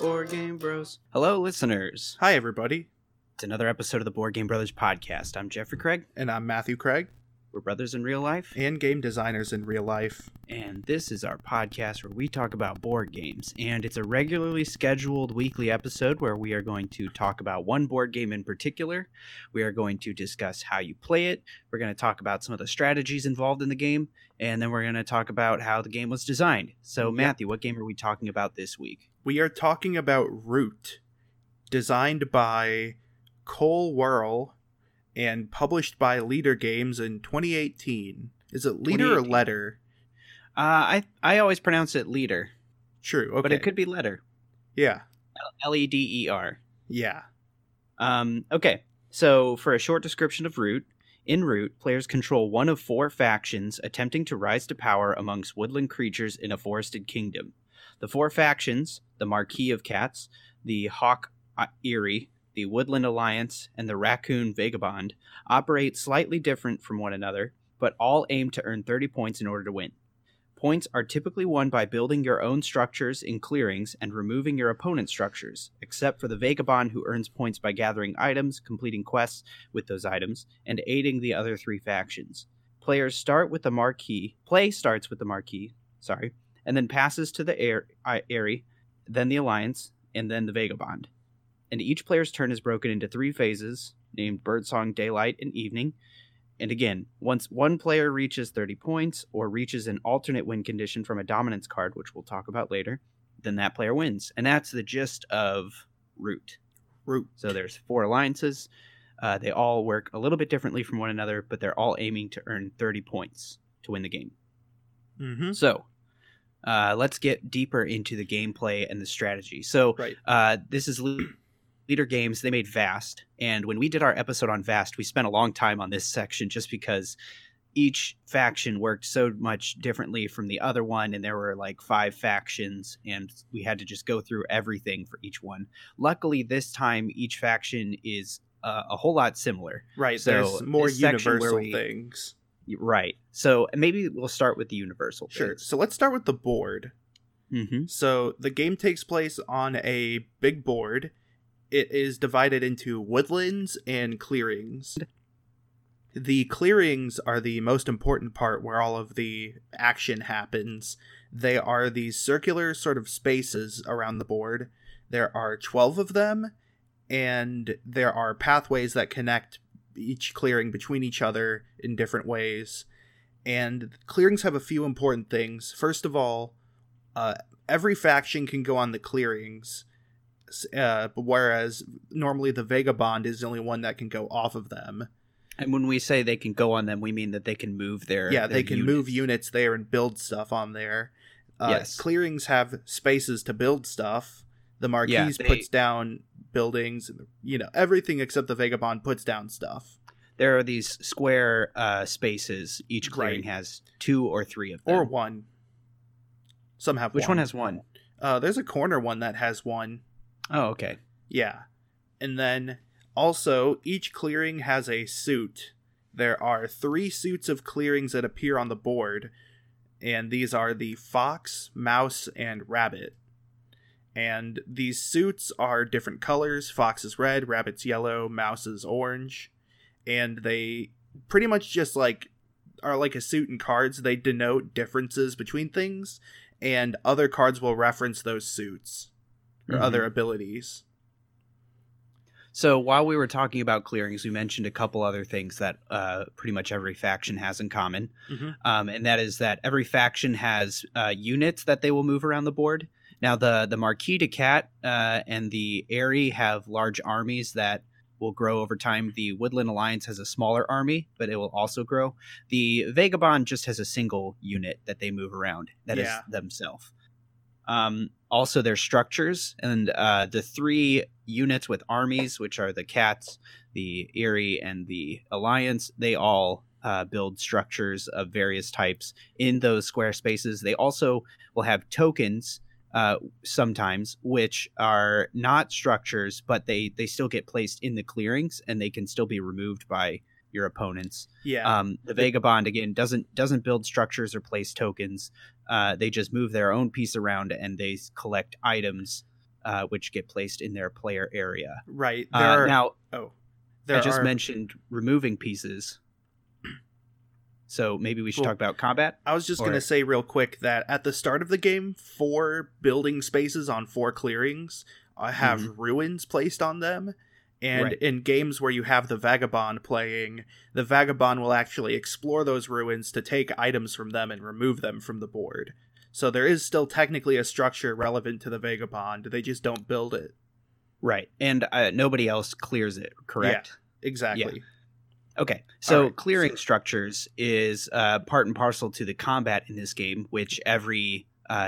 Board Game Bros. Hello, listeners. Hi, everybody. It's another episode of the Board Game Brothers podcast. I'm Jeffrey Craig. And I'm Matthew Craig. We're brothers in real life. And game designers in real life. And this is our podcast where we talk about board games. And it's a regularly scheduled weekly episode where we are going to talk about one board game in particular. We are going to discuss how you play it. We're going to talk about some of the strategies involved in the game. And then we're going to talk about how the game was designed. So, Matthew, what game are we talking about this week? We are talking about Root, designed by Cole Whirl and published by Leader Games in 2018. Is it Leader or Letter? I always pronounce it Leader. True, okay. But it could be Letter. Yeah. Leder. Yeah. Okay, so for a short description of Root, in Root, players control one of four factions attempting to rise to power amongst woodland creatures in a forested kingdom. The four factions, the Marquis of Cats, the Hawk Eyrie, the Woodland Alliance, and the Raccoon Vagabond, operate slightly different from one another, but all aim to earn 30 points in order to win. Points are typically won by building your own structures in clearings and removing your opponent's structures, except for the Vagabond, who earns points by gathering items, completing quests with those items, and aiding the other three factions. Play starts with the Marquis, and then passes to the Eyrie, then the Alliance, and then the Vagabond. And each player's turn is broken into three phases, named Birdsong, Daylight, and Evening. And again, once one player reaches 30 points, or reaches an alternate win condition from a dominance card, which we'll talk about later, then that player wins. And that's the gist of Root. So there's four alliances. They all work a little bit differently from one another, but they're all aiming to earn 30 points to win the game. Mm-hmm. So let's get deeper into the gameplay and the strategy. So this is Leader Games. They made Vast, and when we did our episode on Vast, we spent a long time on this section just because each faction worked so much differently from the other one, and there were like 5 factions, and we had to just go through everything for each one. Luckily, this time, each faction is a whole lot similar. Right, so there's more universal things. Right. So maybe we'll start with the universal things. Sure. So let's start with the board. Mm-hmm. So the game takes place on a big board. It is divided into woodlands and clearings. The clearings are the most important part where all of the action happens. They are these circular sort of spaces around the board. There are 12 of them, and there are pathways that connect each clearing between each other in different ways. And clearings have a few important things. First of all, every faction can go on the clearings, whereas normally the Vagabond is the only one that can go off of them. And when we say they can go on them, we mean that they can move they can move units there and build stuff on there. Yes. Clearings have spaces to build stuff. The Marquis puts down buildings, and everything except the Vagabond puts down stuff. There are these square spaces. Each clearing has 2 or 3 of them. Or 1. Some have Which one has 1? There's a corner one that has 1. Oh, okay. Yeah. And then also, each clearing has a suit. There are 3 suits of clearings that appear on the board, and these are the Fox, Mouse, and Rabbit. And these suits are different colors. Fox is red, Rabbit's yellow, Mouse is orange. And they pretty much just are like a suit in cards. They denote differences between things, and other cards will reference those suits or other abilities. So while we were talking about clearings, we mentioned a couple other things that pretty much every faction has in common. Mm-hmm. And that is that every faction has units that they will move around the board. Now, the Marquis de Cat and the Eyrie have large armies that will grow over time. The Woodland Alliance has a smaller army, but it will also grow. The Vagabond just has a single unit that they move around. That is themselves. Also, their structures, and the 3 units with armies, which are the Cats, the Eyrie, and the Alliance, they all build structures of various types in those square spaces. They also will have tokens sometimes, which are not structures, but they still get placed in the clearings, and they can still be removed by your opponents. The Vagabond, again, doesn't build structures or place tokens. They just move their own piece around, and they collect items which get placed in their player area. Right. Now, there I just are, mentioned removing pieces. So maybe we should talk about combat? I was just going to say real quick that at the start of the game, 4 building spaces on 4 clearings have ruins placed on them. And in games where you have the Vagabond playing, the Vagabond will actually explore those ruins to take items from them and remove them from the board. So there is still technically a structure relevant to the Vagabond. They just don't build it. Right. And nobody else clears it, correct? Yeah, exactly. Yeah. Okay, so clearing structures is part and parcel to the combat in this game, which every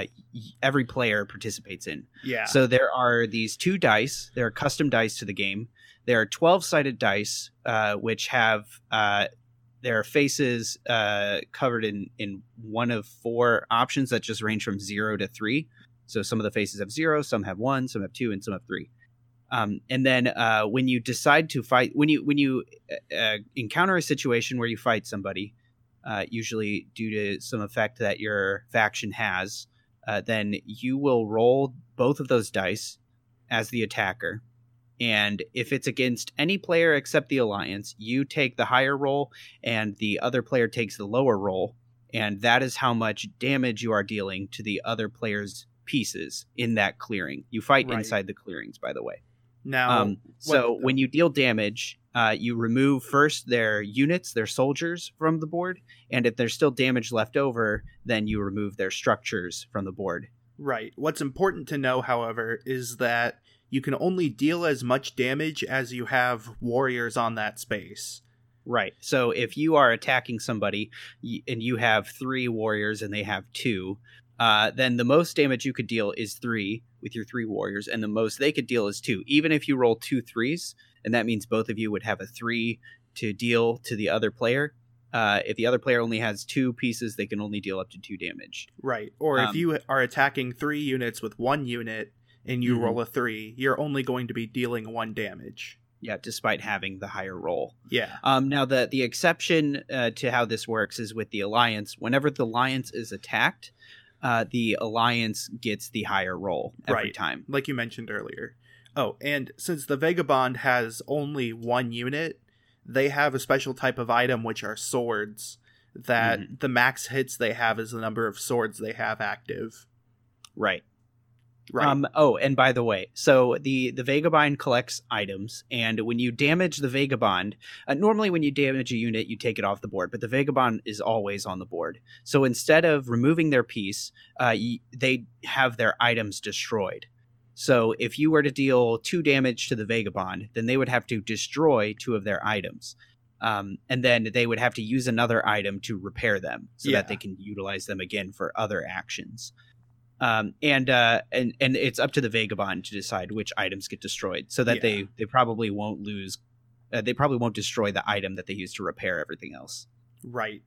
player participates in. Yeah. So there are these 2 dice. There are custom dice to the game. There are 12-sided dice, which have their faces covered in one of 4 options that just range from 0 to 3. So some of the faces have 0, some have 1, some have 2, and some have 3. And then when you decide to fight, when you encounter a situation where you fight somebody, usually due to some effect that your faction has, then you will roll both of those dice as the attacker. And if it's against any player except the Alliance, you take the higher roll and the other player takes the lower roll. And that is how much damage you are dealing to the other player's pieces in that clearing. You fight inside the clearings, by the way. Now, when you deal damage, you remove first their units, their soldiers from the board, and if there's still damage left over, then you remove their structures from the board. Right. What's important to know, however, is that you can only deal as much damage as you have warriors on that space. Right. So if you are attacking somebody and you have 3 warriors and they have 2, then the most damage you could deal is 3 with your 3 warriors, and the most they could deal is 2. Even if you roll 2 3s, and that means both of you would have a 3 to deal to the other player. If the other player only has 2 pieces, they can only deal up to 2 damage. Right. Or if you are attacking 3 units with 1 unit and you roll a 3, you're only going to be dealing 1 damage. Yeah, despite having the higher roll. Yeah. Now, the exception to how this works is with the Alliance. Whenever the Alliance is attacked, the Alliance gets the higher roll every time. Like you mentioned earlier. Oh, and since the Vagabond has only 1 unit, they have a special type of item, which are swords, that the max hits they have is the number of swords they have active. Right. And by the way, so the Vagabond collects items, and when you damage the Vagabond, normally when you damage a unit, you take it off the board, but the Vagabond is always on the board. So instead of removing their piece, they have their items destroyed. So if you were to deal 2 damage to the Vagabond, then they would have to destroy 2 of their items. And then they would have to use another item to repair them so that they can utilize them again for other actions. And it's up to the Vagabond to decide which items get destroyed, so that they probably won't lose. They probably won't destroy the item that they use to repair everything else. Right.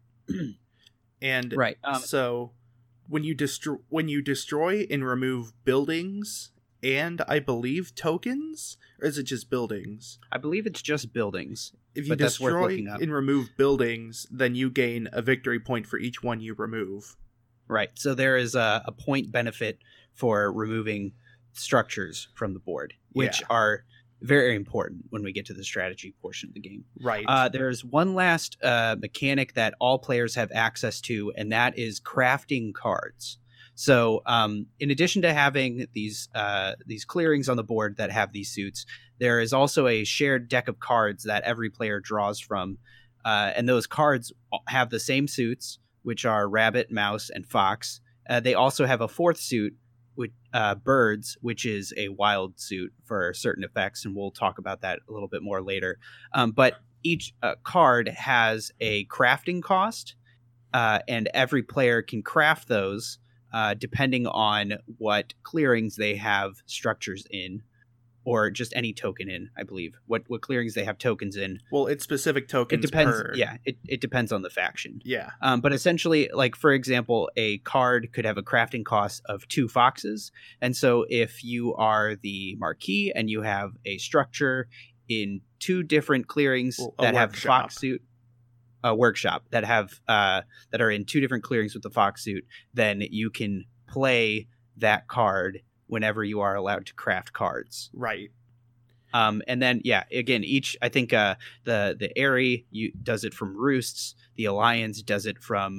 And so when you destroy and remove buildings and I believe tokens, or is it just buildings? I believe it's just buildings. If you destroy and remove buildings, then you gain a victory point for each one you remove. Right. So there is a point benefit for removing structures from the board, which are very important when we get to the strategy portion of the game. Right. There's one last mechanic that all players have access to, and that is crafting cards. So in addition to having these clearings on the board that have these suits, there is also a shared deck of cards that every player draws from. And those cards have the same suits, which are rabbit, mouse, and fox. They also have a 4th suit, with birds, which is a wild suit for certain effects, and we'll talk about that a little bit more later. But each card has a crafting cost, and every player can craft those depending on what clearings they have structures in, or just any token in, I believe. What clearings they have tokens in. Well, it's specific tokens. It depends. Per... Yeah, it depends on the faction. Yeah. But essentially, like, for example, a card could have a crafting cost of 2 foxes. And so if you are the Marquis and you have a structure in 2 different clearings that have fox suit, a workshop that have that are in 2 different clearings with the fox suit, then you can play that card whenever you are allowed to craft cards. Right. And then, again, I think the Aerie does it from Roosts. The Alliance does it from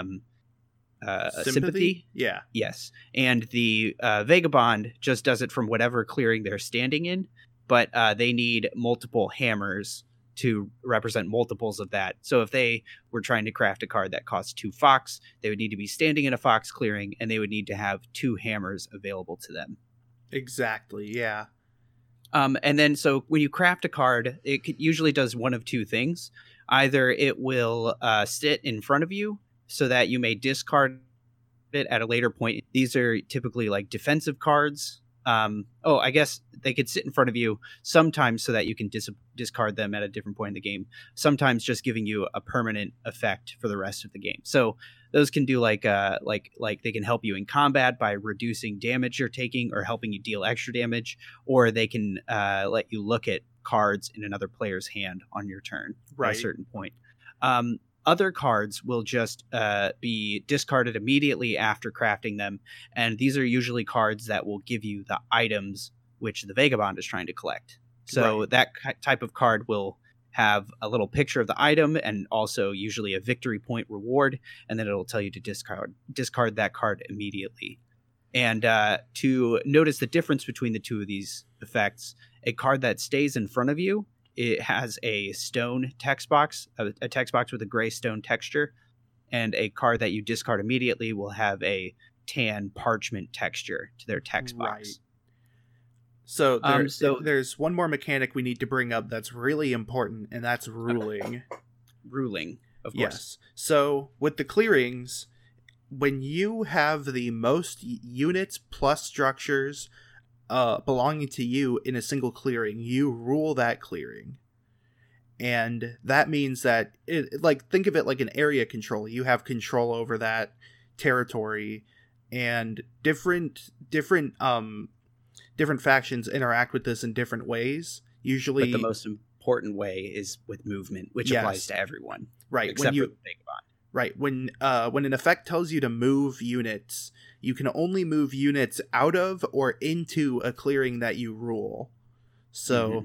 Sympathy. Yeah. Yes. And the Vagabond just does it from whatever clearing they're standing in, but they need multiple hammers to represent multiples of that. So if they were trying to craft a card that costs 2 fox, they would need to be standing in a fox clearing, and they would need to have 2 hammers available to them. Exactly, yeah. And then, so when you craft a card, it usually does one of 2 things. Either it will sit in front of you so that you may discard it at a later point. These are typically like defensive cards. I guess they could sit in front of you sometimes so that you can discard them at a different point in the game. Sometimes just giving you a permanent effect for the rest of the game. So those can do like they can help you in combat by reducing damage you're taking or helping you deal extra damage, or they can let you look at cards in another player's hand on your turn at a certain point. Other cards will just be discarded immediately after crafting them, and these are usually cards that will give you the items which the Vagabond is trying to collect. So that type of card will have a little picture of the item and also usually a victory point reward, and then it'll tell you to discard that card immediately. And to notice the difference between the two of these effects, a card that stays in front of you, it has a stone text box, a text box with a gray stone texture, and a card that you discard immediately will have a tan parchment texture to their text box. So, there's one more mechanic we need to bring up that's really important, and that's ruling. Ruling, of course. Yes. So with the clearings, when you have the most units plus structures belonging to you in a single clearing, you rule that clearing. And that means that, think of it like an area control. You have control over that territory, and different factions interact with this in different ways. Usually, but the most important way is with movement, which applies to everyone, right? Except for the Vagabond. Right. When an effect tells you to move units, you can only move units out of or into a clearing that you rule. So,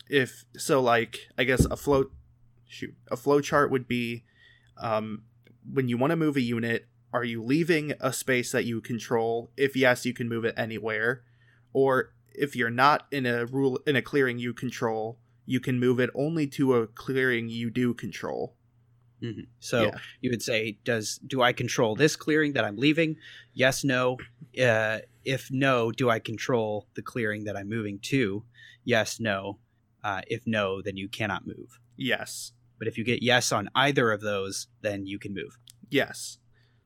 I guess a flow chart would be, when you want to move a unit, are you leaving a space that you control? If yes, you can move it anywhere. Or if you're not in a clearing you control, you can move it only to a clearing you do control. Mm-hmm. So you would say, do I control this clearing that I'm leaving? Yes, no. If no, do I control the clearing that I'm moving to? Yes, no. If no, then you cannot move. Yes. But if you get yes on either of those, then you can move. Yes.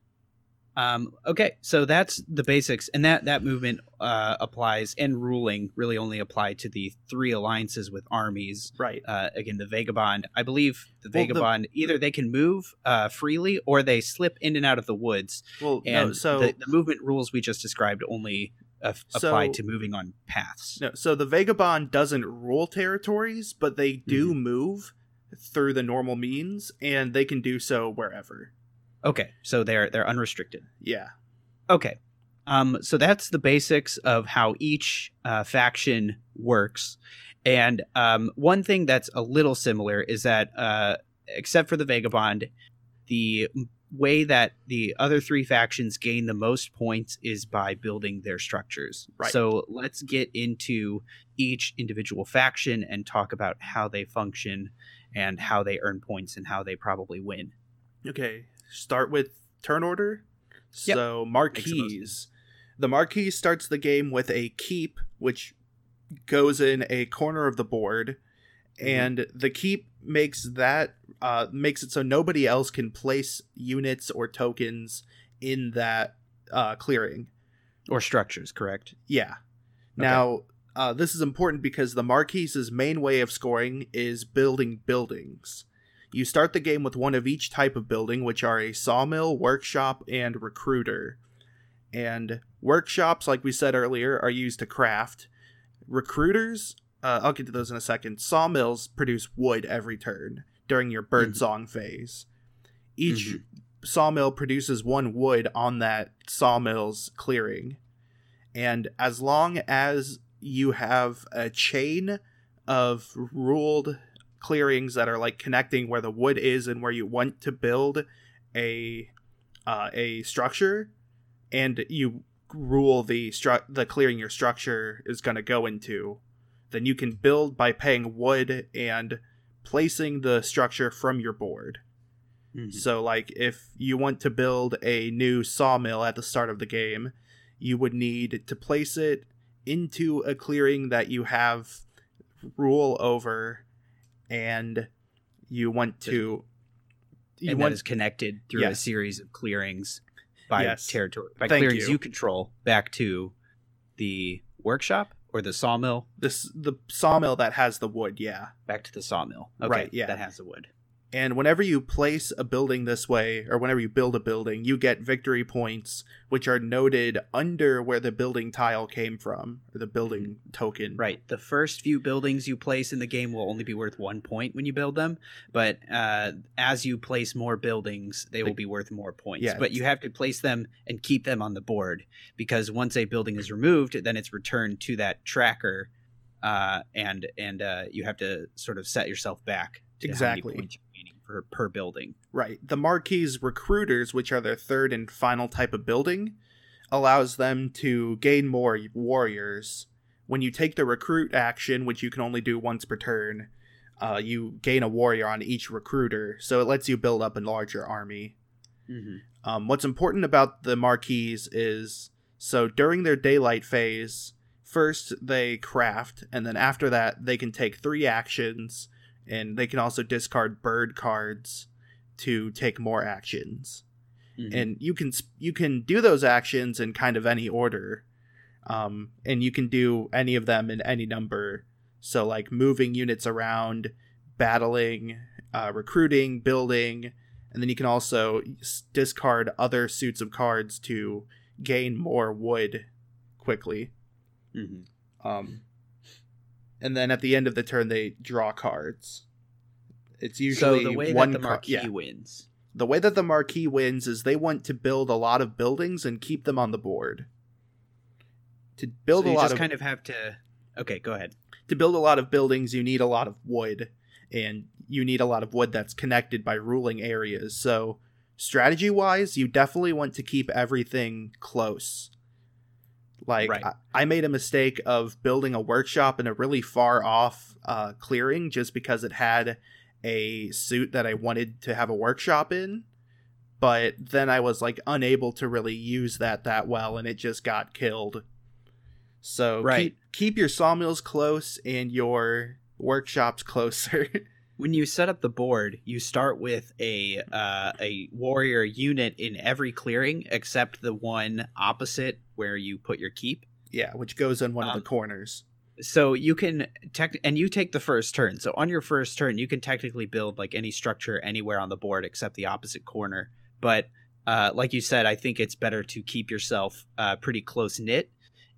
Okay, so that's the basics, and that movement applies, and ruling really only apply to the 3 alliances with armies. Right. Again, the Vagabond. I believe the Vagabond, either they can move freely or they slip in and out of the woods. Well, and the movement rules we just described only apply to moving on paths. No, so the Vagabond doesn't rule territories, but they do move through the normal means, and they can do so wherever. Okay, so they're unrestricted. Yeah. Okay. So that's the basics of how each faction works. And one thing that's a little similar is that, except for the Vagabond, the way that the other 3 factions gain the most points is by building their structures. Right. So let's get into each individual faction and talk about how they function and how they earn points and how they probably win. Okay. Start with turn order. Yep. So Marquise. The Marquise starts the game with a keep, which goes in a corner of the board, and the keep makes it so nobody else can place units or tokens in that clearing. Or structures, correct? Yeah. Okay. Now, this is important because the Marquise's main way of scoring is building buildings. You start the game with one of each type of building, which are a sawmill, workshop, and recruiter. And workshops, like we said earlier, are used to craft. Recruiters, I'll get to those in a second. Sawmills produce wood every turn during your birdsong phase. Each sawmill produces 1 wood on that sawmill's clearing. And as long as you have a chain of ruled clearings that are like connecting where the wood is and where you want to build a structure, and you rule the clearing your structure is going to go into, then you can build by paying wood and placing the structure from your board. Mm-hmm. So like if you want to build a new sawmill at the start of the game, you would need to place it into a clearing that you have rule over, and you want to... that is connected through a series of clearings by territory. By clearings you control back to the workshop or the sawmill? The sawmill that has the wood, yeah. Back to the sawmill. Okay, right, yeah. That has the wood. And whenever you place a building this way, or whenever you build a building, you get victory points, which are noted under where the building tile came from, or the building token. Right. The first few buildings you place in the game will only be worth 1 point when you build them, but as you place more buildings, they will be worth more points. Yeah, but you have to place them and keep them on the board, because once a building is removed, then it's returned to that tracker, and you have to sort of set yourself back. Exactly. Per building. Right. The Marquis recruiters, which are their third and final type of building, allows them to gain more warriors. When you take the recruit action, which you can only do once per turn, you gain a warrior on each recruiter, so it lets you build up a larger army. Mm-hmm. What's important about the Marquis is, so during their daylight phase, first they craft, and then after that they can take 3 actions, and they can also discard bird cards to take more actions. Mm-hmm. And you can do those actions in kind of any order. And you can do any of them in any number. So like moving units around, battling, recruiting, building, and then you can also discard other suits of cards to gain more wood quickly. Mm-hmm. And then at the end of the turn, they draw cards. It's usually the way one that the Marquis wins. The way that the Marquis wins is they want to build a lot of buildings and keep them on the board. To build so you just kind of have to... Okay, go ahead. To build a lot of buildings, you need a lot of wood, and you need a lot of wood that's connected by ruling areas. So strategy-wise, you definitely want to keep everything close. Like, right. I made a mistake of building a workshop in a really far off clearing just because it had a suit that I wanted to have a workshop in. But then I was like unable to really use that well, and it just got killed. So right. keep your sawmills close and your workshops closer. When you set up the board, you start with a warrior unit in every clearing except the one opposite where you put your keep. Yeah, which goes in one of the corners. So you can and you take the first turn. So on your first turn, you can technically build like any structure anywhere on the board except the opposite corner. But like you said, I think it's better to keep yourself pretty close knit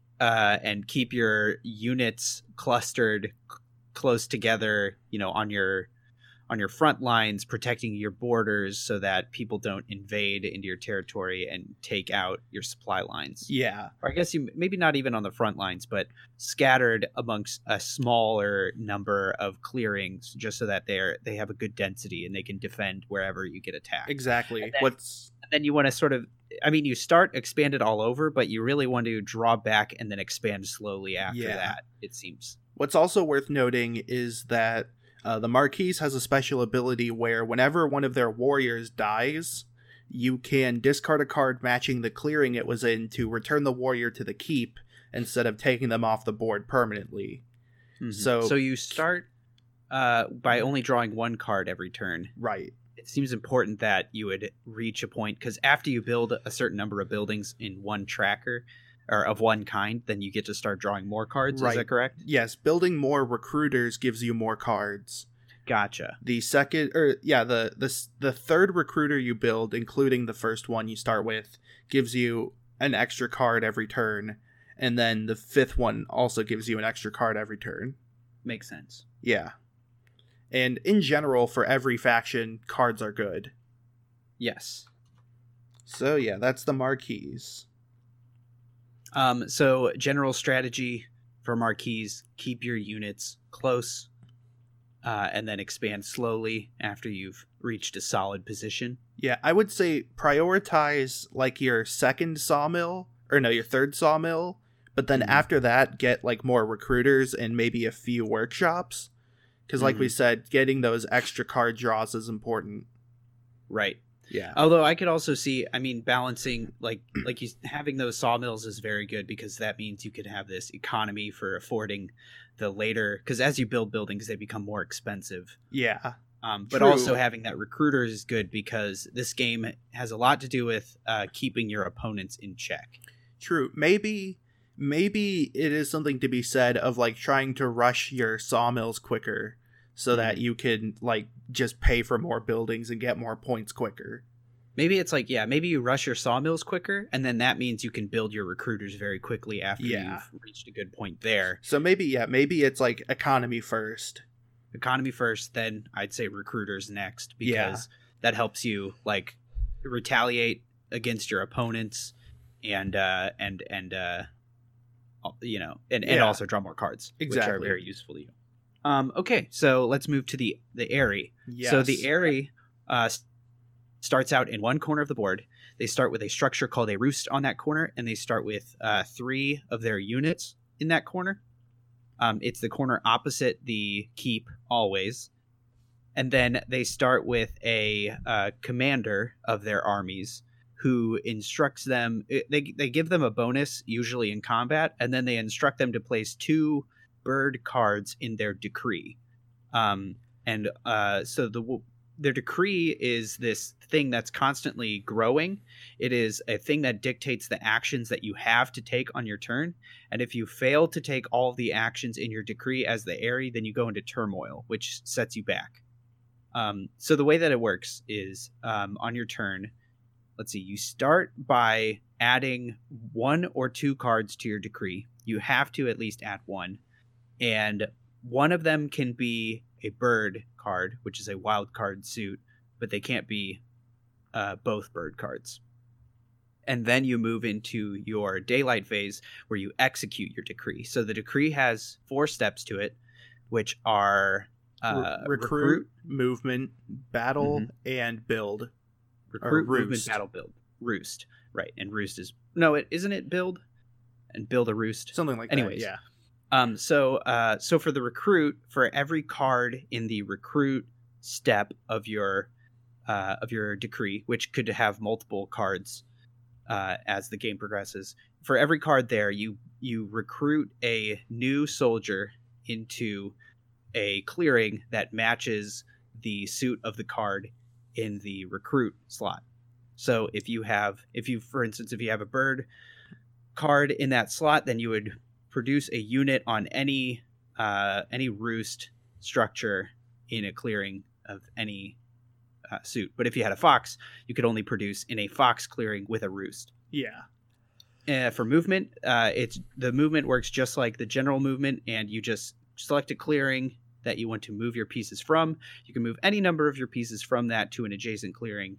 and keep your units clustered close together, you know, on your front lines, protecting your borders so that people don't invade into your territory and take out your supply lines. Yeah. Or I guess you maybe not even on the front lines, but scattered amongst a smaller number of clearings just so that they have a good density and they can defend wherever you get attacked. Exactly. And then you want to sort of, I mean, you start expanded all over, but you really want to draw back and then expand slowly after that, it seems. What's also worth noting is that the Marquis has a special ability where whenever one of their warriors dies, you can discard a card matching the clearing it was in to return the warrior to the keep instead of taking them off the board permanently. Mm-hmm. So you start by only drawing one card every turn. Right. It seems important that you would reach a point, because after you build a certain number of buildings in one tracker, or of one kind, then you get to start drawing more cards. Right. Is that correct? Yes, building more recruiters gives you more cards. Gotcha. The third recruiter you build, including the first one you start with, gives you an extra card every turn, and then the fifth one also gives you an extra card every turn. Makes sense. Yeah. And in general, for every faction, cards are good. Yes. So yeah, that's the Marquis. So general strategy for marquees: keep your units close, and then expand slowly after you've reached a solid position. Yeah, I would say prioritize like your your third sawmill, but then after that get like more recruiters and maybe a few workshops. Because like we said, getting those extra card draws is important. Right. Yeah. Although I could also see, I mean, balancing having those sawmills is very good because that means you could have this economy for affording the later, because as you build buildings, they become more expensive. Yeah. But True. also having that recruiter is good because this game has a lot to do with keeping your opponents in check. True. Maybe it is something to be said of like trying to rush your sawmills quicker so that you can like just pay for more buildings and get more points quicker. Maybe it's like, maybe you rush your sawmills quicker, and then that means you can build your recruiters very quickly after you've reached a good point there. So maybe it's like economy first. Economy first, then I'd say recruiters next, because that helps you like retaliate against your opponents and also draw more cards, which are very useful to you. Okay, so let's move to the Aerie. Yes. So the Aerie starts out in one corner of the board. They start with a structure called a roost on that corner, and they start with 3 of their units in that corner. It's the corner opposite the keep, always. And then they start with a commander of their armies who instructs them. They give them a bonus, usually in combat, and then they instruct them to place 2 bird cards in their decree. Their decree is this thing that's constantly growing. It is a thing that dictates the actions that you have to take on your turn. And if you fail to take all of the actions in your decree as the Aerie, then you go into turmoil, which sets you back. So the way that it works is on your turn, let's see, you start by adding 1 or 2 cards to your decree. You have to at least add 1. And one of them can be a bird card, which is a wild card suit, but they can't be both bird cards. And then you move into your daylight phase where you execute your decree. So the decree has 4 steps to it, which are recruit, movement, battle, and build. Recruit, movement, battle, build. Roost. Right. And roost is... No, isn't it build? And build a roost? Something like Anyways, that, yeah. So for the recruit, for every card in the recruit step of your decree, which could have multiple cards as the game progresses, for every card there, you recruit a new soldier into a clearing that matches the suit of the card in the recruit slot. So if you have a bird card in that slot, then you would produce a unit on any roost structure in a clearing of any suit. But if you had a fox, you could only produce in a fox clearing with a roost. Yeah. For movement, the movement works just like the general movement, and you just select a clearing that you want to move your pieces from. You can move any number of your pieces from that to an adjacent clearing,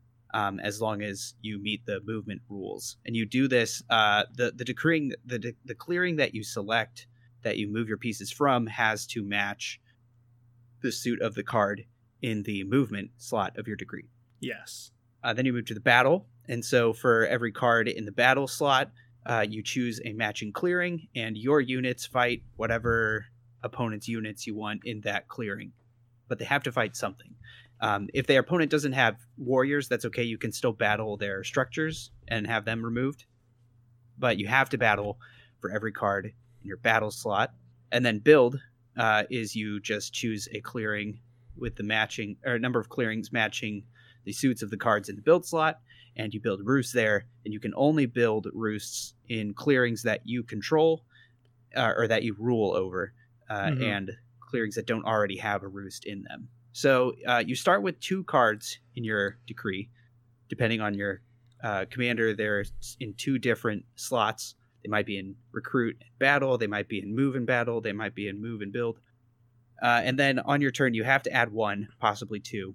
as long as you meet the movement rules. And you do this, the clearing that you select, that you move your pieces from, has to match the suit of the card in the movement slot of your decree. Yes. Then you move to the battle. And so for every card in the battle slot, you choose a matching clearing, and your units fight whatever opponent's units you want in that clearing. But they have to fight something. If their opponent doesn't have warriors, that's okay. You can still battle their structures and have them removed. But you have to battle for every card in your battle slot. And then build is you just choose a clearing with the matching, or a number of clearings matching the suits of the cards in the build slot, and you build roosts there. And you can only build roosts in clearings that you control or that you rule over, and clearings that don't already have a roost in them. So you start with 2 cards in your decree, depending on your commander. They're in 2 different slots. They might be in recruit and battle. They might be in move and battle. They might be in move and build. And then on your turn, you have to add 1, possibly 2.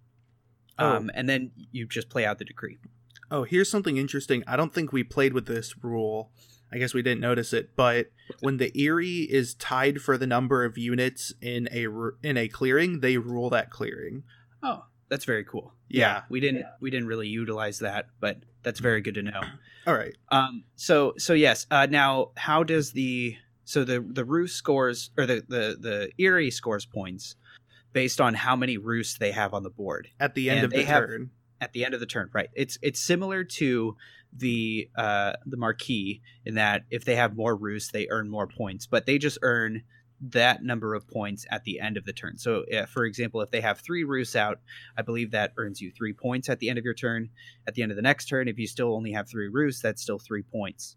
And then you just play out the decree. Oh, here's something interesting. I don't think we played with this rule. I guess we didn't notice it, but when the Eyrie is tied for the number of units in a clearing, they rule that clearing. Oh, that's very cool. Yeah. We didn't really utilize that, but that's very good to know. All right. So yes. Now, how does the roost scores, or the Eyrie scores points based on how many roosts they have on the board at the end of the turn? At the end of the turn, right? It's similar to the Marquis in that if they have more roosts, they earn more points, but they just earn that number of points at the end of the turn. So, for example, if they have 3 roosts out, I believe that earns you 3 points at the end of your turn. At the end of the next turn, if you still only have 3 roosts, that's still 3 points.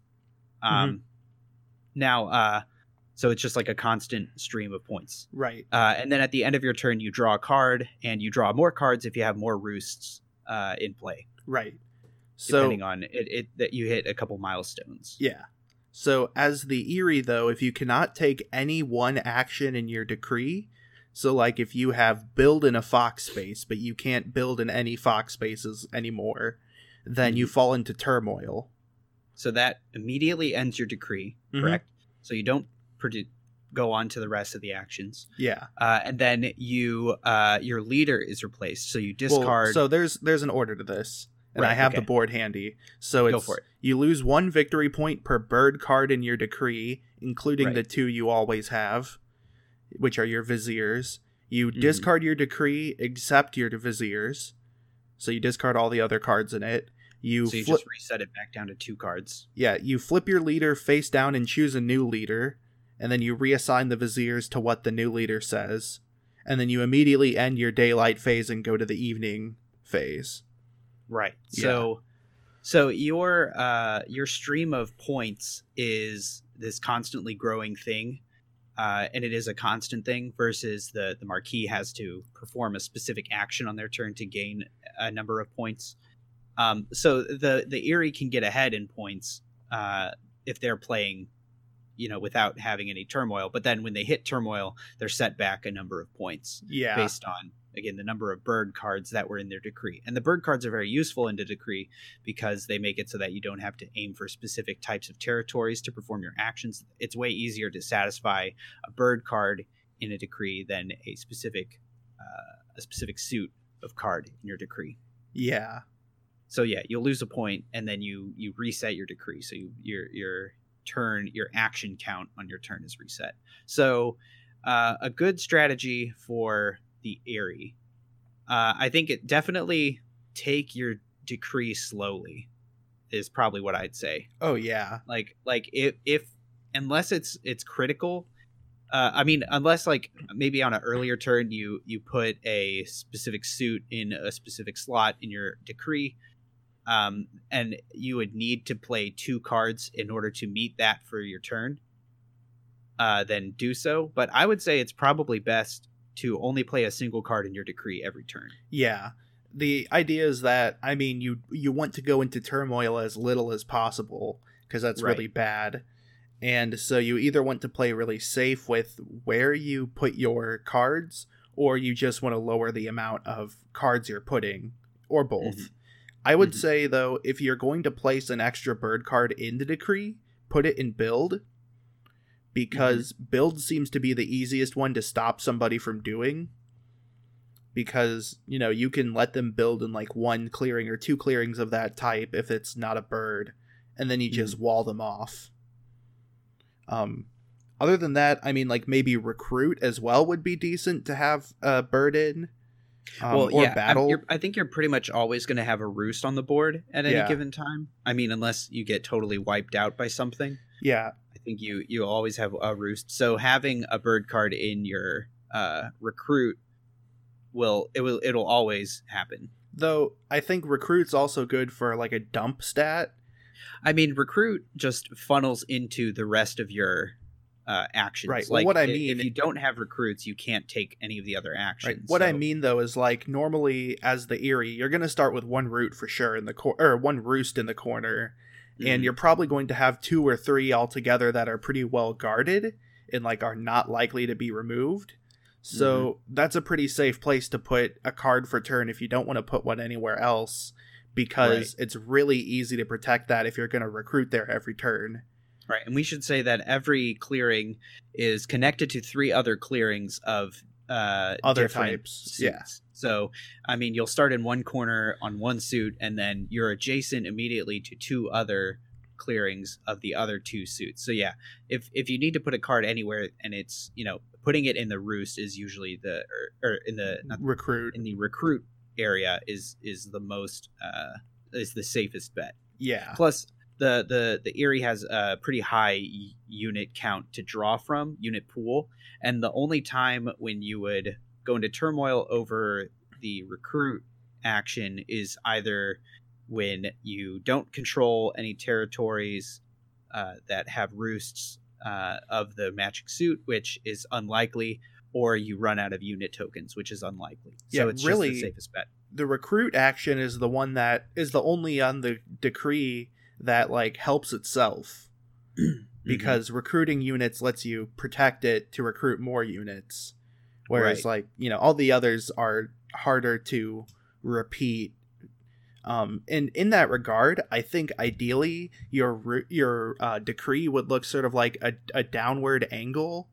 Now, so it's just like a constant stream of points. Right. And then at the end of your turn, you draw a card, and you draw more cards if you have more roosts in play. Right. Depending on it that you hit a couple milestones. Yeah. So as the Eyrie, though, if you cannot take any one action in your decree, so like if you have build in a fox space, but you can't build in any fox spaces anymore, then you fall into turmoil. So that immediately ends your decree, correct? So you don't go on to the rest of the actions. Yeah. And then your leader is replaced. So you discard. Well, so there's an order to this. And I have the board handy. So go for it. You lose 1 victory point per bird card in your decree, including the 2 you always have, which are your viziers. You discard your decree except your viziers. So you discard all the other cards in it. So you just reset it back down to 2 cards. Yeah, you flip your leader face down and choose a new leader, and then you reassign the viziers to what the new leader says. And then you immediately end your daylight phase and go to the evening phase. Right. So your stream of points is this constantly growing thing, and it is a constant thing, versus the Marquis has to perform a specific action on their turn to gain a number of points. So the Eyrie can get ahead in points if they're playing, without having any turmoil. But then when they hit turmoil, they're set back a number of points. Yeah. Based on, again, the number of bird cards that were in their decree. And the bird cards are very useful in the decree because they make it so that you don't have to aim for specific types of territories to perform your actions. It's way easier to satisfy a bird card in a decree than a specific suit of card in your decree. Yeah. So yeah, you'll lose a point, and then you reset your decree. So your action count on your turn is reset. So a good strategy for the Eyrie, I think it definitely take your decree slowly is probably what I'd say. Oh yeah. Like if unless it's critical, unless like maybe on an earlier turn you put a specific suit in a specific slot in your decree, and you would need to play 2 cards in order to meet that for your turn, then do so. But I would say it's probably best to only play a single card in your decree every turn. Yeah. The idea is that, you want to go into turmoil as little as possible, because that's really bad. And so you either want to play really safe with where you put your cards, or you just want to lower the amount of cards you're putting, or both. I would say, though, if you're going to place an extra bird card in the decree, put it in build, because build seems to be the easiest one to stop somebody from doing, because you can let them build in like 1 clearing or 2 clearings of that type if it's not a bird, and then you just wall them off. Other than that, maybe recruit as well would be decent to have a bird in. Battle. I think you're pretty much always going to have a roost on the board at any given time. Unless you get totally wiped out by something. Yeah. I think you always have a roost. So having a bird card in your recruit it'll always happen. Though I think recruit's also good for like a dump stat. Recruit just funnels into the rest of your actions. Right. Well, what I mean, if you don't have recruits, you can't take any of the other actions. Right. What I mean, though, is like normally as the Eyrie, you're going to start with 1 root for sure in the or 1 roost in the corner, and you're probably going to have 2 or 3 altogether that are pretty well guarded and like are not likely to be removed. So that's a pretty safe place to put a card for turn if you don't want to put one anywhere else, because it's really easy to protect that if you're going to recruit there every turn. Right, and we should say that every clearing is connected to 3 other clearings of Other different types. suits. Yeah. So, I mean, you'll start in one corner on one suit, and then you're adjacent immediately to 2 other clearings of the other 2 suits. So, yeah, if you need to put a card anywhere, and it's, putting it in the roost is usually or in the recruit in the recruit area is the most is the safest bet. Yeah. Plus, the Eyrie has a pretty high unit count to draw from, unit pool, and the only time when you would go into turmoil over the recruit action is either when you don't control any territories that have roosts of the matching suit, which is unlikely, or you run out of unit tokens, which is unlikely. So it's really just the safest bet. The recruit action is the one that is the only on the decree that like helps itself because recruiting units lets you protect it to recruit more units, whereas like all the others are harder to repeat. And in that regard, I think ideally your decree would look sort of like a downward angle,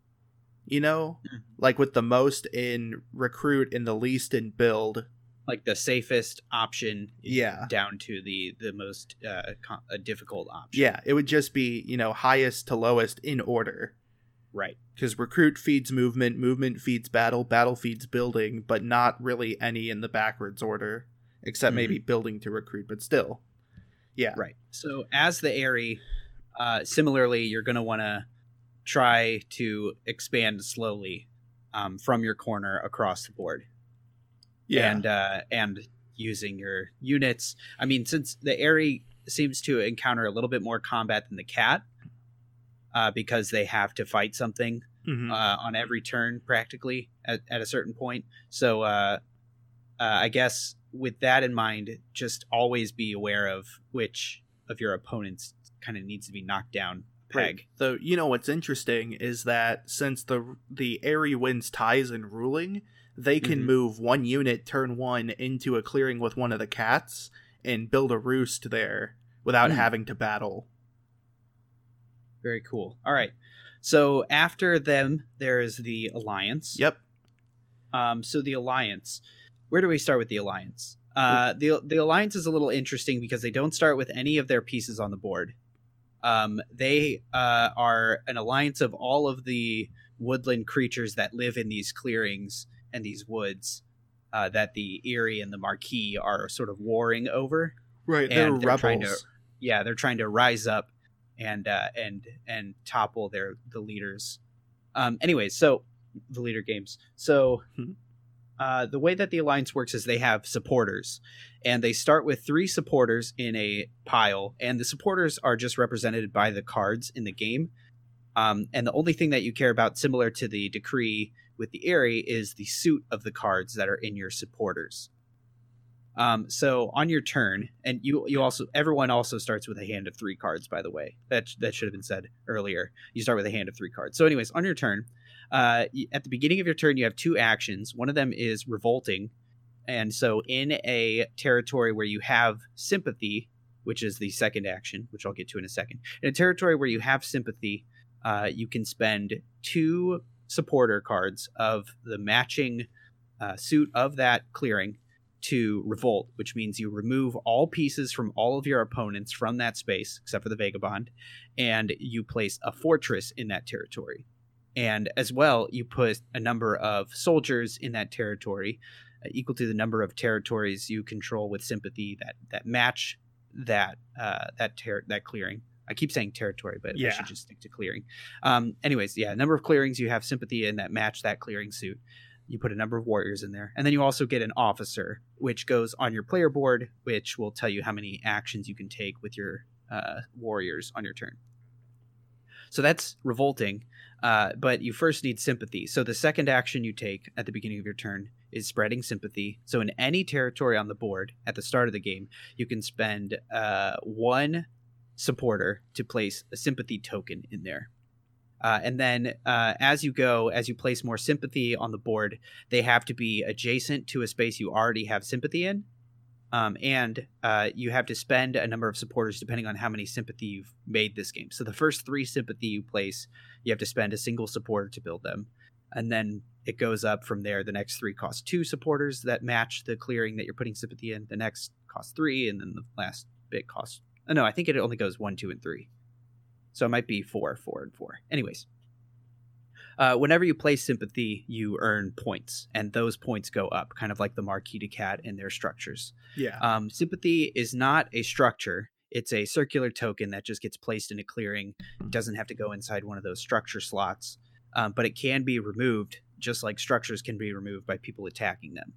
like with the most in recruit and the least in build. Like the safest option, down to the most difficult option. Yeah, it would just be highest to lowest in order, right? Because recruit feeds movement, movement feeds battle, battle feeds building, but not really any in the backwards order, except maybe building to recruit. But still, yeah, right. So as the Eyrie, similarly, you're going to want to try to expand slowly from your corner across the board. Yeah. And using your units. I mean, since the Eyrie seems to encounter a little bit more combat than the cat, because they have to fight something on every turn practically at a certain point. So I guess with that in mind, just always be aware of which of your opponents kind of needs to be knocked down a peg. So what's interesting is that since the Eyrie wins ties in ruling, they can move one unit turn 1 into a clearing with one of the cats and build a roost there without having to battle. Very cool. All right. So after them, there is the Alliance. Yep. So the Alliance. Where do we start with the Alliance? The Alliance is a little interesting because they don't start with any of their pieces on the board. They are an alliance of all of the woodland creatures that live in these clearings and these woods that the Eyrie and the Marquis are sort of warring over. Right, they're rebels. They're trying to rise up and topple the leaders. Anyways, so the leader games. So the way that the Alliance works is they have supporters, and they start with 3 supporters in a pile, and the supporters are just represented by the cards in the game. And the only thing that you care about, similar to the decree with the Eyrie, is the suit of the cards that are in your supporters. So on your turn, and everyone also starts with a hand of 3 cards, by the way. That should have been said earlier. You start with a hand of 3 cards. So anyways, on your turn, at the beginning of your turn, you have 2 actions. One of them is revolting. And so in a territory where you have sympathy, which is the second action, which I'll get to in a second. In a territory where you have sympathy, you can spend 2 supporter cards of the matching suit of that clearing to revolt, which means you remove all pieces from all of your opponents from that space, except for the Vagabond, and you place a fortress in that territory. And as well, you put a number of soldiers in that territory, equal to the number of territories you control with sympathy that match that clearing. I keep saying territory, but I should just stick to clearing. Anyways, number of clearings you have sympathy in that match that clearing suit. You put a number of warriors in there. And then you also get an officer, which goes on your player board, which will tell you how many actions you can take with your warriors on your turn. So that's revolting, but you first need sympathy. So the second action you take at the beginning of your turn is spreading sympathy. So in any territory on the board at the start of the game, you can spend 1 supporter to place a sympathy token in there. And then as you place more sympathy on the board, they have to be adjacent to a space you already have sympathy in. and you have to spend a number of supporters depending on how many sympathy you've made this game. So the first 3 sympathy you place, you have to spend a single supporter to build them. And then it goes up from there. The next 3 cost 2 supporters that match the clearing that you're putting sympathy in. The next costs 3, and then the last bit costs... Oh, no, I think it only goes 1, 2, and 3. So it might be 4, 4, and 4. Anyways. Whenever you play sympathy, you earn points, and those points go up, kind of like the Marquis de Cat in their structures. Yeah. Sympathy is not a structure. It's a circular token that just gets placed in a clearing. It doesn't have to go inside one of those structure slots, but it can be removed, just like structures can be removed by people attacking them.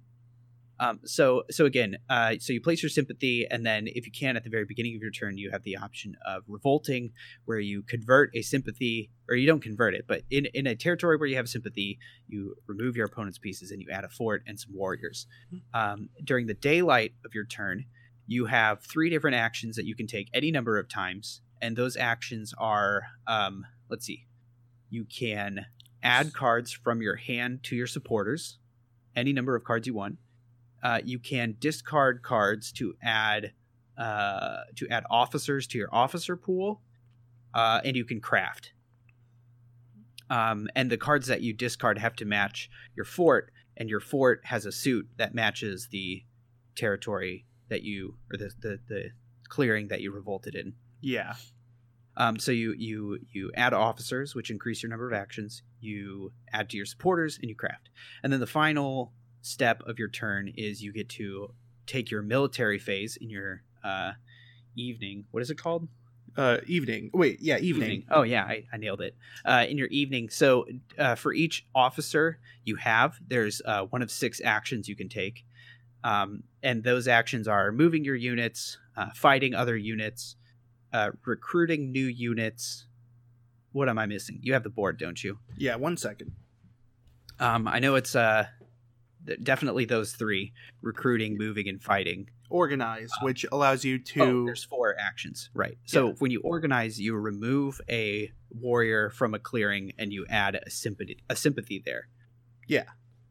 So again, so you place your sympathy, and then if you can, at the very beginning of your turn, you have the option of revolting, where you convert a sympathy, or you don't convert it, but in a territory where you have sympathy, you remove your opponent's pieces and you add a fort and some warriors. During the daylight of your turn, you have 3 different actions that you can take any number of times, and those actions are, let's see, you can add cards from your hand to your supporters, any number of cards you want. You can discard cards to add officers to your officer pool, and you can craft. And the cards that you discard have to match your fort, and your fort has a suit that matches the territory that you, or the clearing that you revolted in. Yeah. So you add officers, which increase your number of actions. You add to your supporters, and you craft. And then the final step of your turn is you get to take your military phase in your evening. What is it called? Evening. Wait, yeah, evening. Oh yeah, I nailed it. In your evening. So for each officer you have, there's 1 of 6 actions you can take, and those actions are moving your units, fighting other units, recruiting new units. What am I missing? You have the board, don't you? Yeah, 1 second. I know it's definitely those 3: recruiting, moving, and fighting. Organize, which allows you to... there's 4 actions, right? So when you organize, you remove a warrior from a clearing and you add a sympathy there. Yeah.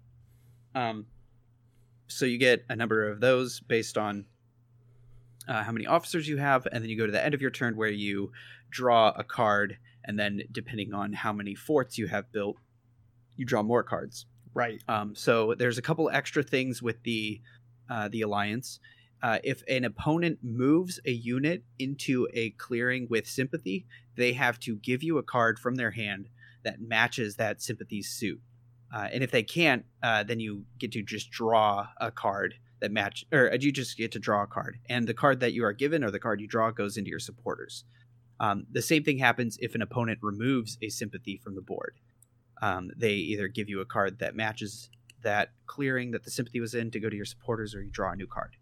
So you get a number of those based on how many officers you have, and then you go to the end of your turn where you draw a card, and then depending on how many forts you have built, you draw more cards. Right. So there's a couple extra things with the alliance. If an opponent moves a unit into a clearing with sympathy, they have to give you a card from their hand that matches that sympathy's suit. And if they can't, then you get to just draw a card that match, or you just get to draw a card, and the card that you are given or the card you draw goes into your supporters. The same thing happens if an opponent removes a sympathy from the board. They either give you a card that matches that clearing that the sympathy was in to go to your supporters, or you draw a new card.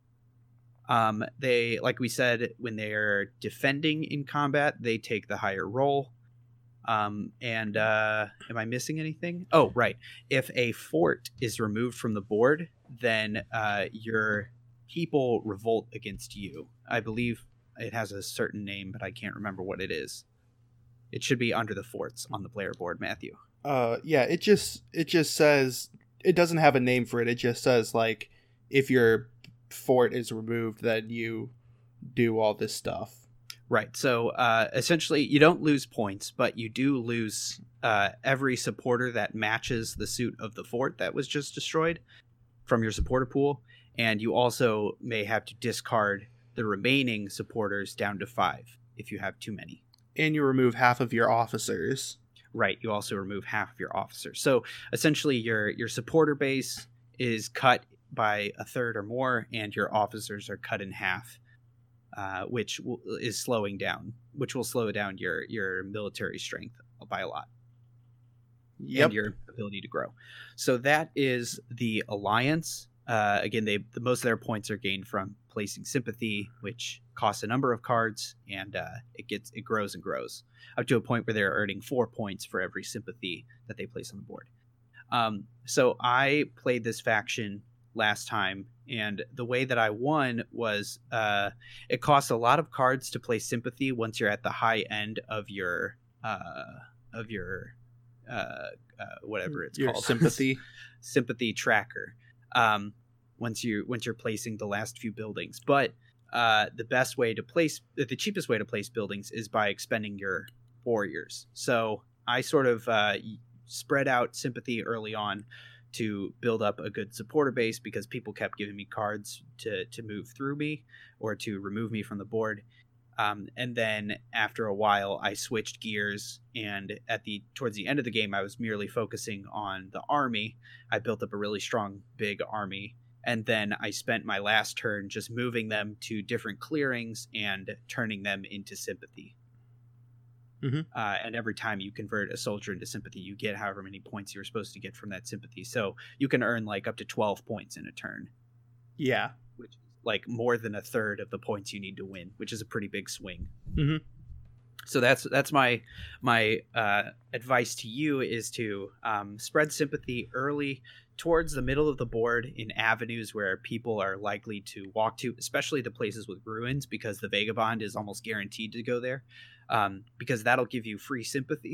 They, like we said, when they're defending in combat, they take the higher roll. Am I missing anything? Oh, right. If a fort is removed from the board, then your people revolt against you. I believe it has a certain name, but I can't remember what it is. It should be under the forts on the player board, Matthew. Yeah, it just says, it doesn't have a name for it. It just says, like, if your fort is removed, then you do all this stuff. Right. So essentially, you don't lose points, but you do lose every supporter that matches the suit of the fort that was just destroyed from your supporter pool. And you also may have to discard the remaining supporters down to 5 if you have too many. And you remove half of your officers. Right. You also remove half of your officers. So essentially, your supporter base is cut by a third or more, and your officers are cut in half. Which is slowing down, which will slow down your military strength by a lot. Yep. And your ability to grow. So that is the alliance. Again, the most of their points are gained from placing sympathy, which costs a number of cards, and it grows and grows up to a point where they're earning 4 points for every sympathy that they place on the board. So I played this faction last time, and the way that I won was it costs a lot of cards to play sympathy once you're at the high end of your whatever it's your called, sympathy sympathy tracker. once you're placing the last few buildings. But the cheapest way to place buildings is by expending your warriors. So I sort of spread out sympathy early on to build up a good supporter base, because people kept giving me cards to move through me or to remove me from the board. And then after a while, I switched gears, and towards the end of the game, I was merely focusing on the army. I built up a really strong, big army, and then I spent my last turn just moving them to different clearings and turning them into sympathy. Mm-hmm. And every time you convert a soldier into sympathy, you get however many points you were supposed to get from that sympathy. So you can earn like up to 12 points in a turn. Yeah. Which is like more than a third of the points you need to win, which is a pretty big swing. Mm-hmm. So that's my advice to you, is to spread sympathy early towards the middle of the board in avenues where people are likely to walk to, especially the places with ruins, because the Vagabond is almost guaranteed to go there, because that'll give you free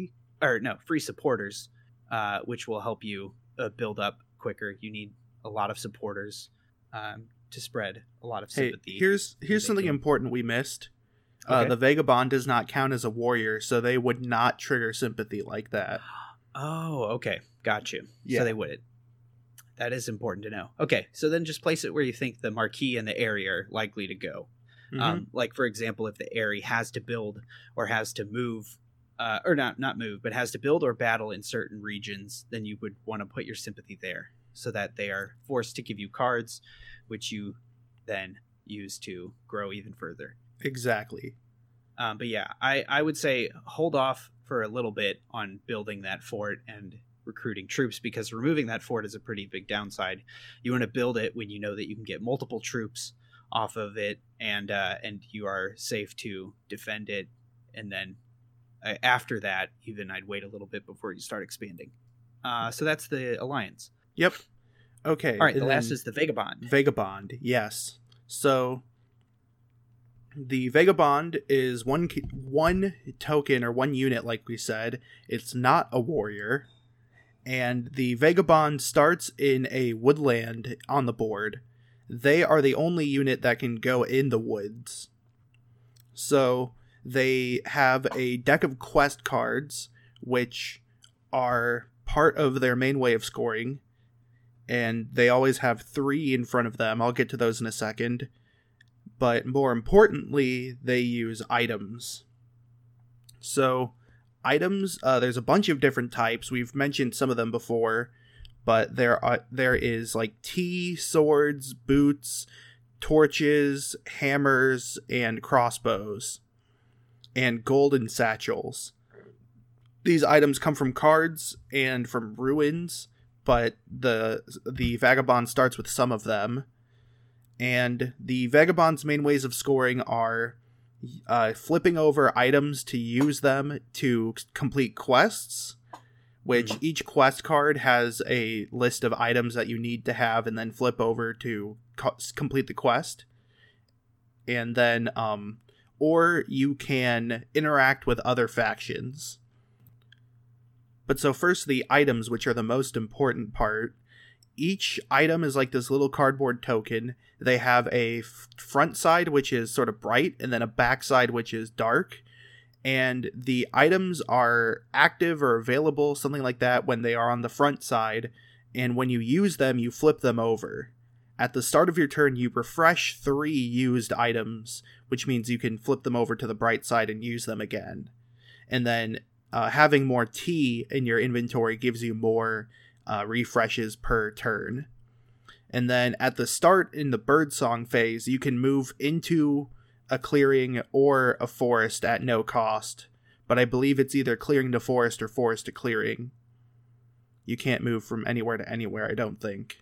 supporters, which will help you build up quicker. You need a lot of supporters to spread a lot of sympathy. Hey, here's something important we missed. Okay. The Vagabond does not count as a warrior, so they would not trigger sympathy like that. Oh, okay. Got you. Yeah. So they wouldn't. That is important to know. Okay, so then just place it where you think the Marquis and the Aerie are likely to go. Mm-hmm. Like, for example, if the Aerie has to build or has to move, or not move, but has to build or battle in certain regions, then you would want to put your sympathy there so that they are forced to give you cards, which you then use to grow even further. Exactly. But yeah, I would say hold off for a little bit on building that fort and recruiting troops, because removing that fort is a pretty big downside. You want to build it when you know that you can get multiple troops off of it, and you are safe to defend it. And then after that, even I'd wait a little bit before you start expanding. So that's the alliance. Yep. Okay. All right. The last is the Vagabond. Vagabond. Yes. So the Vagabond is one token or one unit, like we said. It's not a warrior. And the Vagabond starts in a woodland on the board. They are the only unit that can go in the woods. So they have a deck of quest cards, which are part of their main way of scoring. And they always have 3 in front of them. I'll get to those in a second. But more importantly, they use items. So items, there's a bunch of different types. We've mentioned some of them before, but there is like tea, swords, boots, torches, hammers, and crossbows, and golden satchels. These items come from cards and from ruins, but the Vagabond starts with some of them. And the Vagabond's main ways of scoring are flipping over items to use them to complete quests, which each quest card has a list of items that you need to have, and then flip over to complete the quest. And then, or you can interact with other factions. But so first, the items, which are the most important part. Each item is like this little cardboard token. They have a front side, which is sort of bright, and then a back side, which is dark. And the items are active or available, something like that, when they are on the front side. And when you use them, you flip them over. At the start of your turn, you refresh 3 used items, which means you can flip them over to the bright side and use them again. And then having more tea in your inventory gives you more refreshes per turn. And then at the start in the birdsong phase, you can move into a clearing or a forest at no cost. But I believe it's either clearing to forest or forest to clearing. You can't move from anywhere to anywhere, I don't think.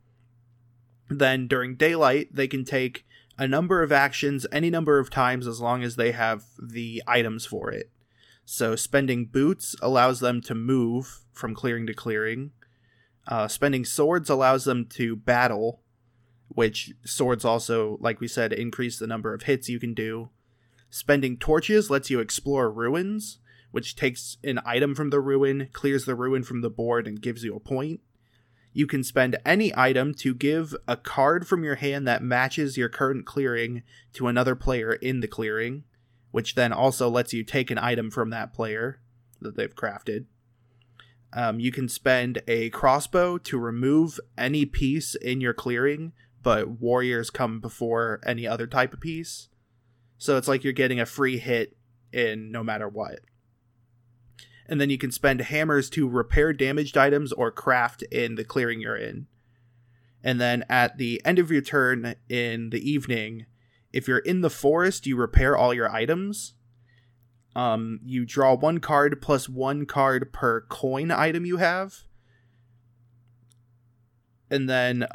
Then during daylight, they can take a number of actions any number of times as long as they have the items for it. So spending boots allows them to move from clearing to clearing. Spending swords allows them to battle, which swords also, like we said, increase the number of hits you can do. Spending torches lets you explore ruins, which takes an item from the ruin, clears the ruin from the board, and gives you a point. You can spend any item to give a card from your hand that matches your current clearing to another player in the clearing, which then also lets you take an item from that player that they've crafted. You can spend a crossbow to remove any piece in your clearing, but warriors come before any other type of piece. So it's like you're getting a free hit in no matter what. And then you can spend hammers to repair damaged items or craft in the clearing you're in. And then at the end of your turn in the evening, if you're in the forest, you repair all your items. You draw 1 card plus 1 card per coin item you have. And then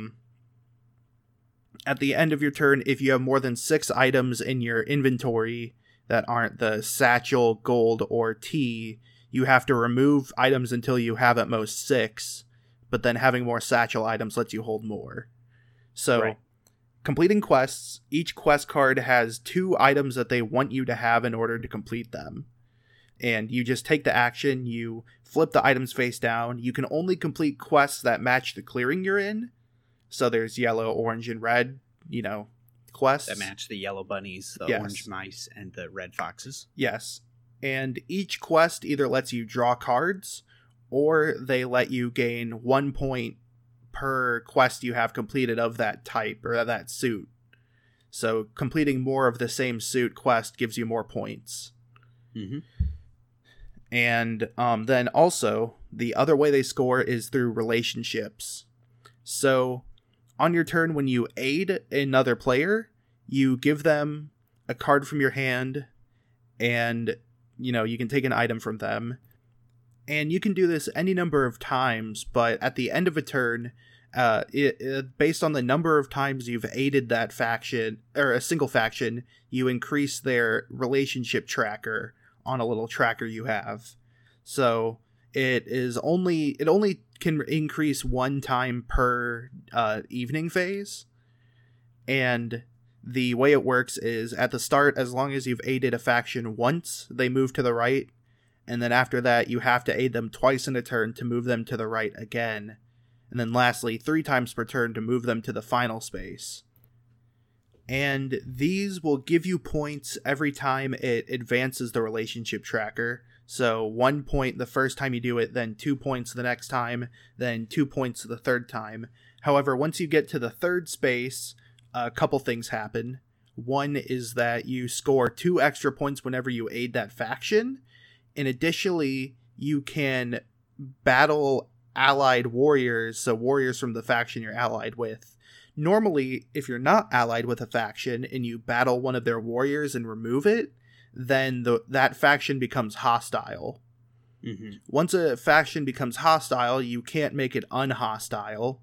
at the end of your turn, if you have more than 6 items in your inventory that aren't the satchel, gold, or tea, you have to remove items until you have at most 6, but then having more satchel items lets you hold more. So, right. Completing quests, each quest card has 2 items that they want you to have in order to complete them. And you just take the action, you flip the items face down. You can only complete quests that match the clearing you're in. So there's yellow, orange, and red, quests. That match the yellow bunnies, the orange mice, and the red foxes. Yes. And each quest either lets you draw cards, or they let you gain 1 point per quest you have completed of that type, or that suit. So completing more of the same suit quest gives you more points. Mm-hmm. And then also, the other way they score is through relationships. So on your turn, when you aid another player, you give them a card from your hand, and you can take an item from them. And you can do this any number of times, but at the end of a turn, based on the number of times you've aided that faction, or a single faction, you increase their relationship tracker on a little tracker you have. So it only can increase 1 time per evening phase. And the way it works is, at the start, as long as you've aided a faction once, they move to the right. And then after that, you have to aid them twice in a turn to move them to the right again. And then lastly, 3 times per turn to move them to the final space. And these will give you points every time it advances the relationship tracker. So 1 point the first time you do it, then 2 points the next time, then 2 points the third time. However, once you get to the third space, a couple things happen. One is that you score 2 extra points whenever you aid that faction. And additionally, you can battle allied warriors, so warriors from the faction you're allied with. Normally, if you're not allied with a faction and you battle one of their warriors and remove it, then that faction becomes hostile. Mm-hmm. Once a faction becomes hostile, you can't make it unhostile.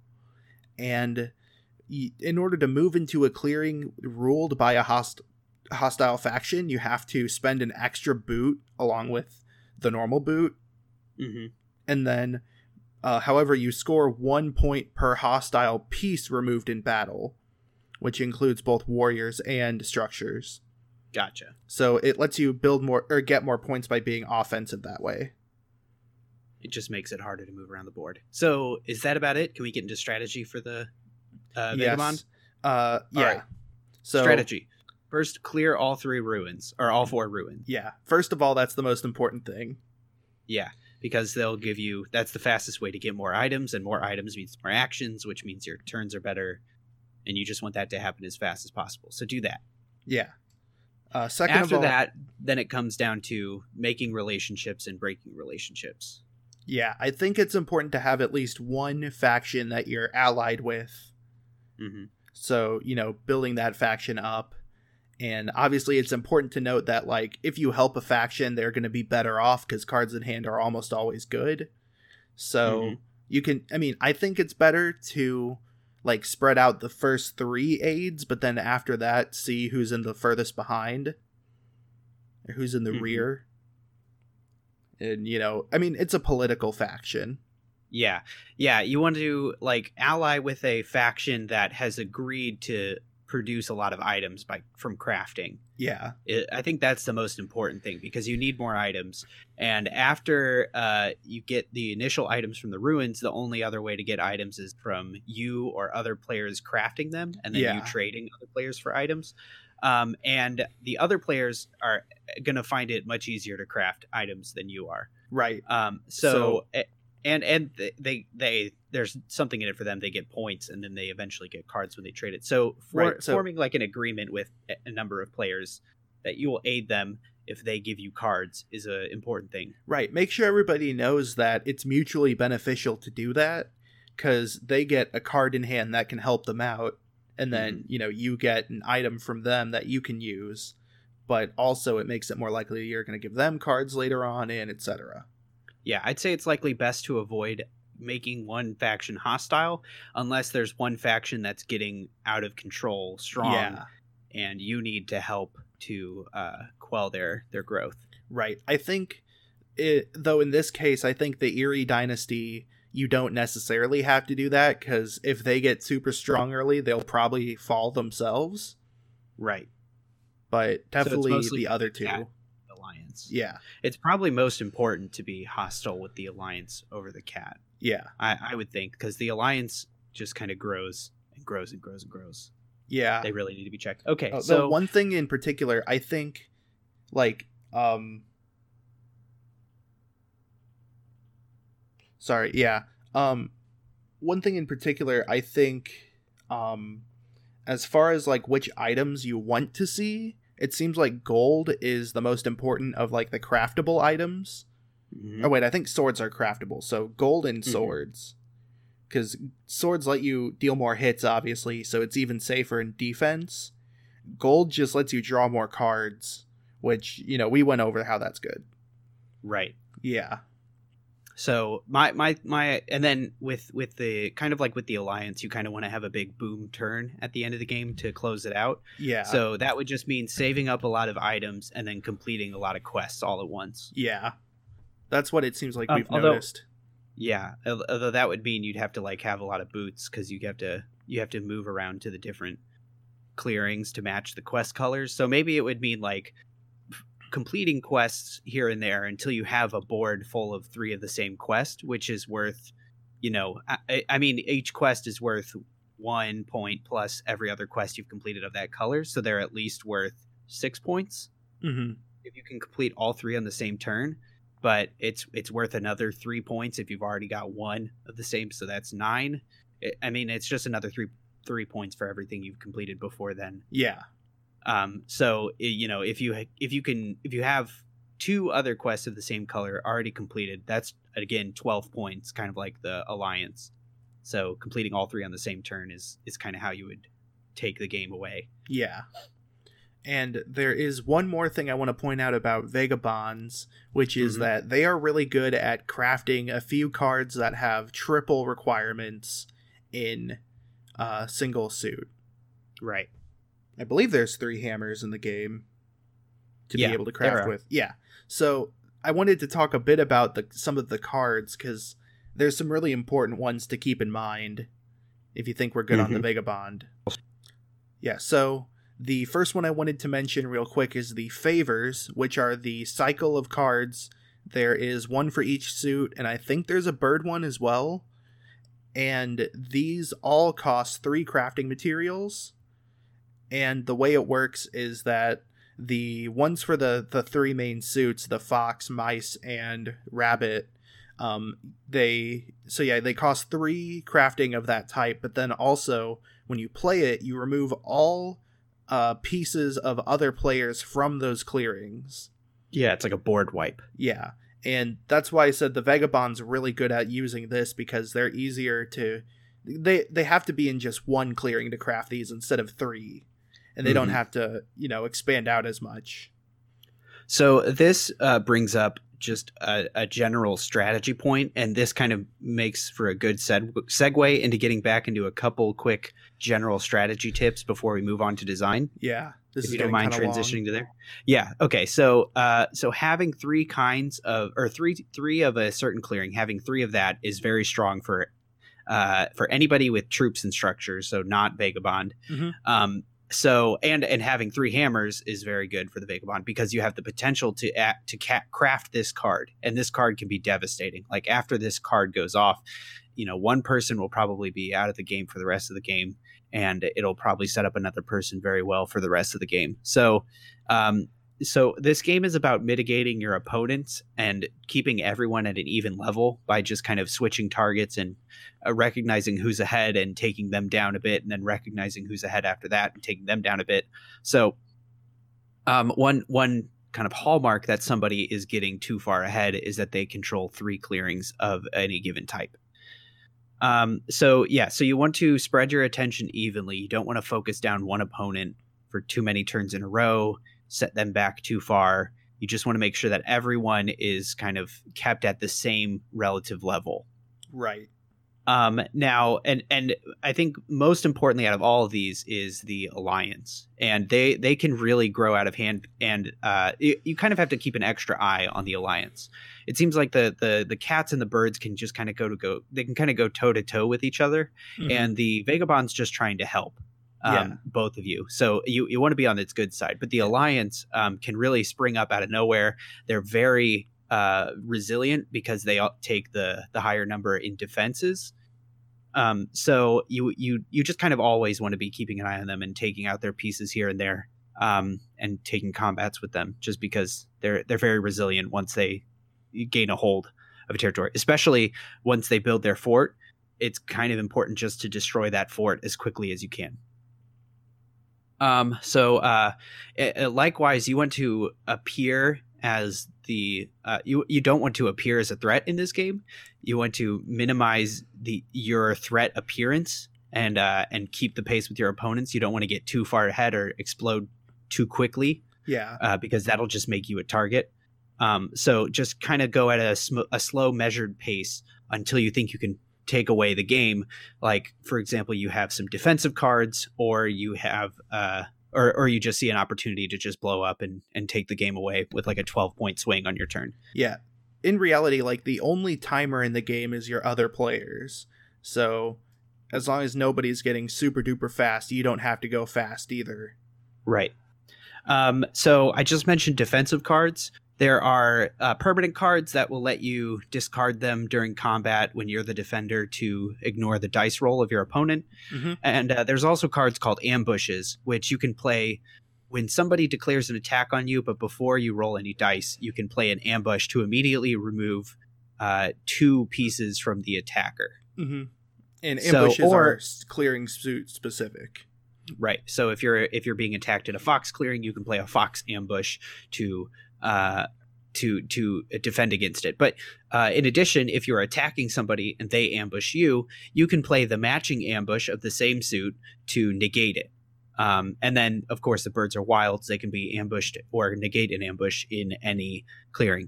And in order to move into a clearing ruled by a hostile faction, you have to spend an extra boot along with the normal boot. Mm-hmm. And then, however, you score 1 point per hostile piece removed in battle, which includes both warriors and structures. Gotcha. So it lets you build more or get more points by being offensive that way. It just makes it harder to move around the board. So is that about it? Can we get into strategy for the Vagabond? Yeah. Right. So strategy. First, clear all 3 ruins, or all 4 ruins. Yeah. First of all, that's the most important thing. Yeah, because they'll give you, that's the fastest way to get more items, and more items means more actions, which means your turns are better, and you just want that to happen as fast as possible. So do that. Yeah. After that, then it comes down to making relationships and breaking relationships. Yeah, I think it's important to have at least one faction that you're allied with. Mm-hmm. So, building that faction up. And obviously it's important to note that, if you help a faction, they're going to be better off because cards in hand are almost always good. So you can, I think it's better to spread out the first 3 aids, but then after that, see who's in the furthest behind or who's in the rear. And, it's a political faction. Yeah. Yeah. You want to ally with a faction that has agreed to produce a lot of items from crafting. Yeah. I think that's the most important thing, because you need more items. And after you get the initial items from the ruins, the only other way to get items is from you or other players crafting them, and then you trading other players for items. And the other players are going to find it much easier to craft items than you are. Right. And they there's something in it for them. They get points, and then they eventually get cards when they trade it. So forming like an agreement with a number of players that you will aid them if they give you cards is an important thing. Right. Make sure everybody knows that it's mutually beneficial to do that, because they get a card in hand that can help them out, and then you get an item from them that you can use, but also it makes it more likely you're going to give them cards later on, and etc. Yeah, I'd say it's likely best to avoid making one faction hostile unless there's one faction that's getting out of control strong, and you need to help to quell their growth. Right. I think, though in this case, I think the Eerie Dynasty, you don't necessarily have to do that, because if they get super strong early, they'll probably fall themselves. Right. But definitely the other two. Alliance. Yeah. It's probably most important to be hostile with the Alliance over the Cat. Yeah. I would think, because the Alliance just kind of grows and grows and grows and grows. Yeah. They really need to be checked. Okay, so one thing in particular, I think, like, sorry, yeah. One thing in particular, I think, as far as, like, which items you want to see, it seems like gold is the most important of, like, the craftable items. Mm-hmm. Oh, wait, I think swords are craftable. So gold and swords. Because swords let you deal more hits, obviously, so it's even safer in defense. Gold just lets you draw more cards, which, we went over how that's good. Right. Yeah. So my and then with the kind of like with the Alliance, you kind of want to have a big boom turn at the end of the game to close it out. Yeah. So that would just mean saving up a lot of items and then completing a lot of quests all at once. Yeah. That's what it seems like we've noticed. Yeah, although that would mean you'd have to like have a lot of boots, because you have to move around to the different clearings to match the quest colors. So maybe it would mean like completing quests here and there until you have a board full of 3 of the same quest, which is worth, I mean, each quest is worth 1 point plus every other quest you've completed of that color, so they're at least worth 6 points. Mm-hmm. If you can complete all 3 on the same turn. But it's worth another 3 points if you've already got 1 of the same, so that's 9. I mean, it's just another 3 points for everything you've completed before then. Yeah. So if you have 2 other quests of the same color already completed, that's again 12 points, kind of like the Alliance. So completing all 3 on the same turn is kind of how you would take the game away. Yeah. And there is one more thing I want to point out about Vagabonds, which is that they are really good at crafting a few cards that have triple requirements in a single suit. Right. I believe there's 3 hammers in the game to be able to craft with. Yeah. So I wanted to talk a bit about some of the cards, because there's some really important ones to keep in mind if you think we're good on the Vagabond. Yeah, so the first one I wanted to mention real quick is the favors, which are the cycle of cards. There is 1 for each suit, and I think there's a bird one as well. And these all cost 3 crafting materials. And the way it works is that the ones for the 3 main suits, the fox, mice, and rabbit, they cost 3 crafting of that type. But then also, when you play it, you remove all pieces of other players from those clearings. Yeah, it's like a board wipe. Yeah, and that's why I said the Vagabond's are really good at using this, because they're easier to... They have to be in just 1 clearing to craft these instead of 3, and they don't have to, expand out as much. So this brings up just a general strategy point, and this kind of makes for a good segue into getting back into a couple quick general strategy tips before we move on to design. Yeah, if you don't mind transitioning to there. Yeah. Okay. So having 3 kinds of, or three of a certain clearing, having 3 of that is very strong for anybody with troops and structures. So not Vagabond. So and having 3 hammers is very good for the Vagabond because you have the potential to craft this card, and this card can be devastating. Like after this card goes off, one person will probably be out of the game for the rest of the game, and it'll probably set up another person very well for the rest of the game. So this game is about mitigating your opponents and keeping everyone at an even level by just kind of switching targets and recognizing who's ahead and taking them down a bit, and then recognizing who's ahead after that and taking them down a bit. So one kind of hallmark that somebody is getting too far ahead is that they control 3 clearings of any given type. So you want to spread your attention evenly. You don't want to focus down one opponent for too many turns in a row, set them back too far. You just want to make sure that everyone is kind of kept at the same relative level. Right. Now, and I think most importantly out of all of these is the alliance, and they can really grow out of hand, and you kind of have to keep an extra eye on the alliance. It seems like the cats and the birds can just kind of go toe to toe with each other, and the Vagabond's just trying to help both of you. So you want to be on its good side, but the alliance can really spring up out of nowhere. They're very resilient because they take the higher number in defenses. So you just kind of always want to be keeping an eye on them and taking out their pieces here and there, and taking combats with them, just because they're very resilient once they gain a hold of a territory, especially once they build their fort. It's kind of important just to destroy that fort as quickly as you can. Likewise, you want to appear as you don't want to appear as a threat in this game. You want to minimize your threat appearance and keep the pace with your opponents. You don't want to get too far ahead or explode too quickly. Yeah. Because that'll just make you a target. So just kind of go at a slow, measured pace until you think you can take away the game. Like, for example, you have some defensive cards, or you have or you just see an opportunity to just blow up and take the game away with like a 12-point swing on your turn. Yeah. In reality, like, the only timer in the game is your other players. So as long as nobody's getting super duper fast, you don't have to go fast either. Right. So I just mentioned defensive cards. There are permanent cards that will let you discard them during combat when you're the defender to ignore the dice roll of your opponent. Mm-hmm. And there's also cards called ambushes, which you can play when somebody declares an attack on you, but before you roll any dice, you can play an ambush to immediately remove 2 pieces from the attacker. Mm-hmm. And ambushes are clearing suit specific. Right. So if you're being attacked in a fox clearing, you can play a fox ambush to defend against it. But in addition, if you're attacking somebody and they ambush you, you can play the matching ambush of the same suit to negate it. And then, of course, the birds are wilds. They can be ambushed or negate an ambush in any clearing.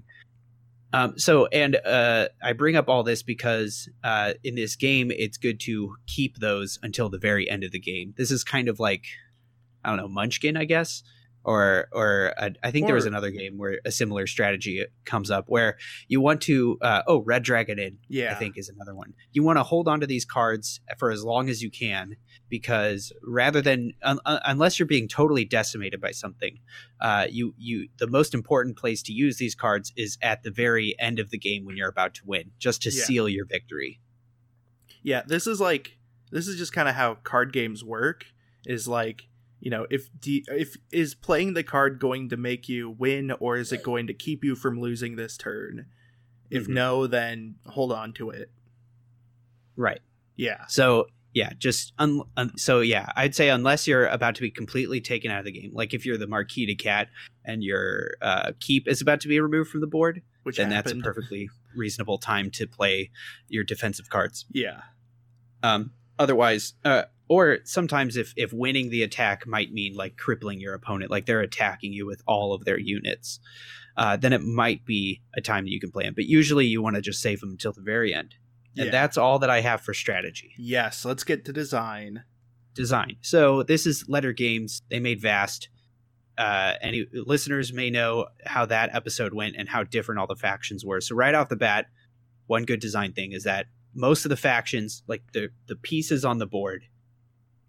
I bring up all this because in this game, it's good to keep those until the very end of the game. This is kind of like, I don't know, Munchkin, I guess. Or I think there was another game where a similar strategy comes up where you want to Red Dragon Inn, I think, is another one. You want to hold on to these cards for as long as you can, because rather than unless you're being totally decimated by something, the most important place to use these cards is at the very end of the game when you're about to win, just to seal your victory. Yeah, this is just kind of how card games work. Is like, you know, if is playing the card going to make you win, or is it going to keep you from losing this turn? If no, then hold on to it. Right. Yeah. So yeah, just I'd say unless you're about to be completely taken out of the game, like if you're the Marquis de Cat and your keep is about to be removed from the board, then that's a perfectly reasonable time to play your defensive cards. Yeah. Otherwise, or sometimes if winning the attack might mean like crippling your opponent, like they're attacking you with all of their units, then it might be a time that you can play them. But usually you want to just save them until the very end. And that's all that I have for strategy. Yes, let's get to design. So this is Letter Games. They made Vast. Any listeners may know how that episode went and how different all the factions were. So right off the bat, one good design thing is that most of the factions, like the pieces on the board,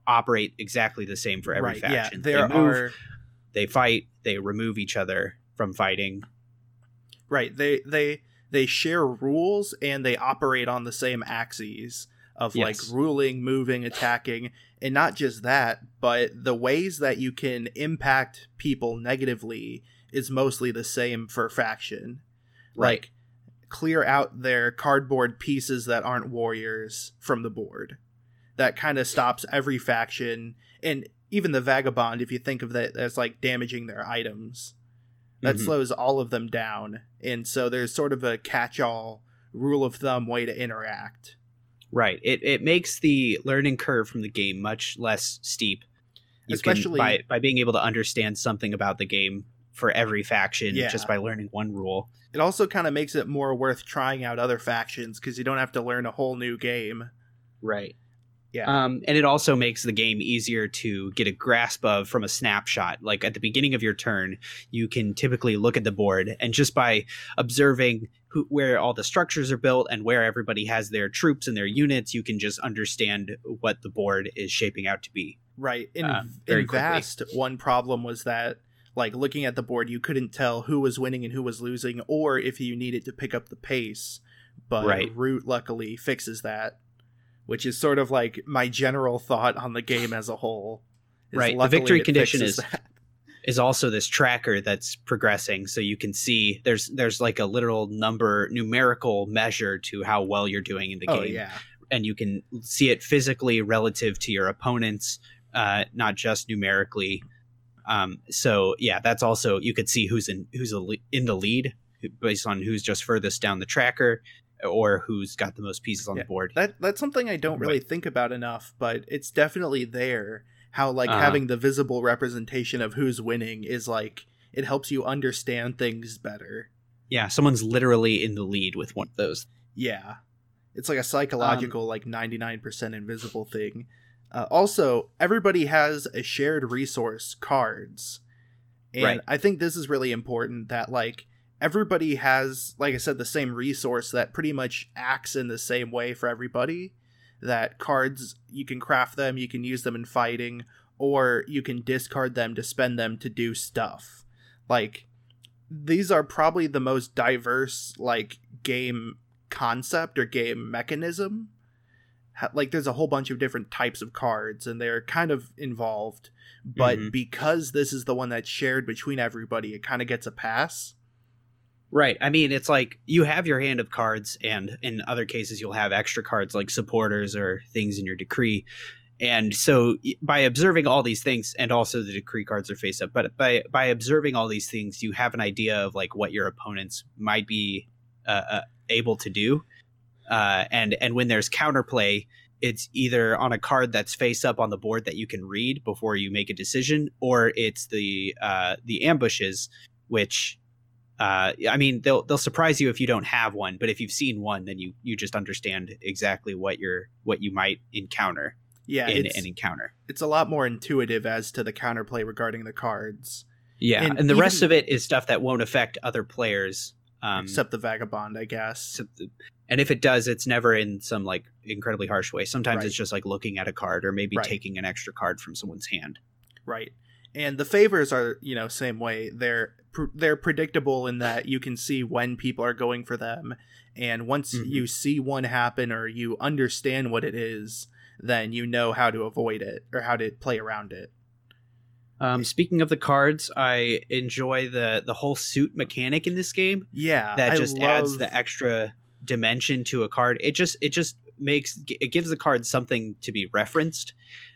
operate exactly the same for every faction. Yeah, they fight, they remove each other from fighting. Right. They share rules and they operate on the same axes of like ruling, moving, attacking, and not just that, but the ways that you can impact people negatively is mostly the same for faction. Right. Like clear out their cardboard pieces that aren't warriors from the board. That kind of stops every faction, and even the Vagabond, if you think of that as like damaging their items, that slows all of them down. And so there's sort of a catch-all rule of thumb way to interact. Right. It makes the learning curve from the game much less steep. Especially by being able to understand something about the game for every faction just by learning one rule. It also kind of makes it more worth trying out other factions because you don't have to learn a whole new game. Right. Yeah. And it also makes the game easier to get a grasp of from a snapshot. Like at the beginning of your turn, you can typically look at the board, and just by observing where all the structures are built and where everybody has their troops and their units, you can just understand what the board is shaping out to be. Right. In Vast, one problem was that, like, looking at the board, you couldn't tell who was winning and who was losing, or if you needed to pick up the pace. But Root luckily fixes that, which is sort of like my general thought on the game as a whole. Right. The victory condition is also this tracker that's progressing, so you can see there's like a literal numerical measure to how well you're doing in the game. Yeah. And you can see it physically relative to your opponents, not just numerically. So yeah, that's also, you could see who's in the lead based on who's just furthest down the tracker, or who's got the most pieces on the board. That's something I don't really think about enough, but it's definitely there. How like having the visible representation of who's winning is like, it helps you understand things better. Yeah, someone's literally in the lead with one of those. Yeah. It's like a psychological like 99% invisible thing. Also, everybody has a shared resource, cards. And I think this is really important that like everybody has, like I said, the same resource that pretty much acts in the same way for everybody. That cards, you can craft them, you can use them in fighting, or you can discard them to spend them to do stuff. Like, these are probably the most diverse, like, game concept or game mechanism. Like, there's a whole bunch of different types of cards, and they're kind of involved. But because this is the one that's shared between everybody, it kind of gets a pass. Right. I mean, it's like you have your hand of cards, and in other cases, you'll have extra cards like supporters or things in your decree. And so by observing all these things, and also the decree cards are face up, but by observing all these things, you have an idea of like what your opponents might be able to do. And when there's counterplay, it's either on a card that's face up on the board that you can read before you make a decision, or it's the ambushes, which... I mean, they'll surprise you if you don't have one, but if you've seen one, then you just understand exactly what you might encounter. Yeah, in an encounter. It's a lot more intuitive as to the counterplay regarding the cards. Yeah, and the rest of it is stuff that won't affect other players, except the Vagabond, I guess. And if it does, it's never in some like incredibly harsh way. Sometimes it's just like looking at a card, or maybe taking an extra card from someone's hand. Right. And the favors are, same way. They're predictable in that you can see when people are going for them. And once you see one happen or you understand what it is, then you know how to avoid it or how to play around it. Speaking of the cards, I enjoy the whole suit mechanic in this game. Yeah. That just adds the extra dimension to a card. It just gives the card something to be referenced.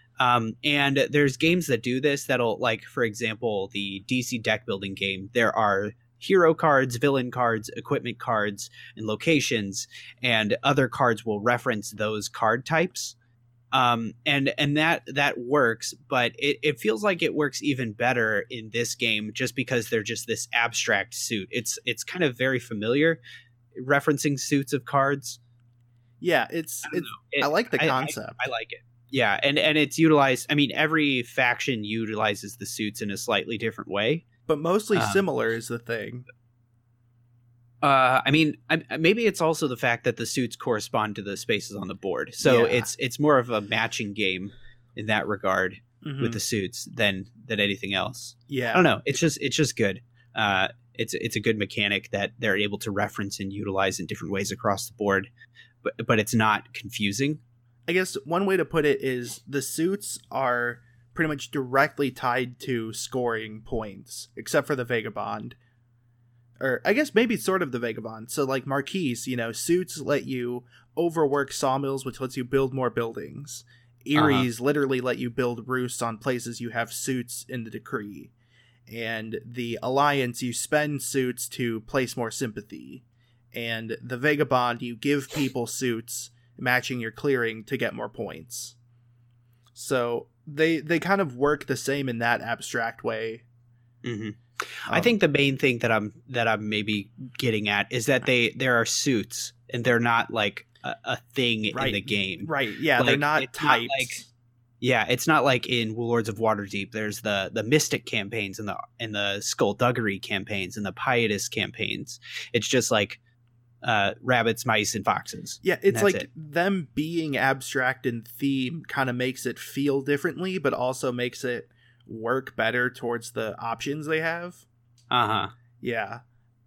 And there's games that do this that'll, like, for example, the DC deck building game, there are hero cards, villain cards, equipment cards, and locations, and other cards will reference those card types. And that works, but it feels like it works even better in this game just because they're just this abstract suit. It's kind of very familiar referencing suits of cards. Yeah, I like the concept. I like it. Yeah, and it's utilized. I mean, every faction utilizes the suits in a slightly different way, but mostly similar is the thing. I mean, maybe it's also the fact that the suits correspond to the spaces on the board, so it's more of a matching game. in that regard with the suits than anything else. Yeah. I don't know. It's just good. It's a good mechanic that they're able to reference and utilize in different ways across the board, but it's not confusing. I guess one way to put it is the suits are pretty much directly tied to scoring points, except for the Vagabond. Or I guess maybe sort of the Vagabond. So like Marquise, suits let you overwork sawmills, which lets you build more buildings. Eries literally let you build roosts on places you have suits in the decree. And the Alliance, you spend suits to place more sympathy. And the Vagabond, you give people suits matching your clearing to get more points. So they kind of work the same in that abstract way. I think the main thing that I'm maybe getting at is that there are suits and they're not like a thing in the game. Right. Yeah, like, they're not types. It's not like in Warlords of Waterdeep. There's the Mystic campaigns and the Skullduggery campaigns and the Pietus campaigns. It's just like rabbits, mice, and foxes. Yeah, it's like them being abstract in theme kind of makes it feel differently, but also makes it work better towards the options they have. Yeah.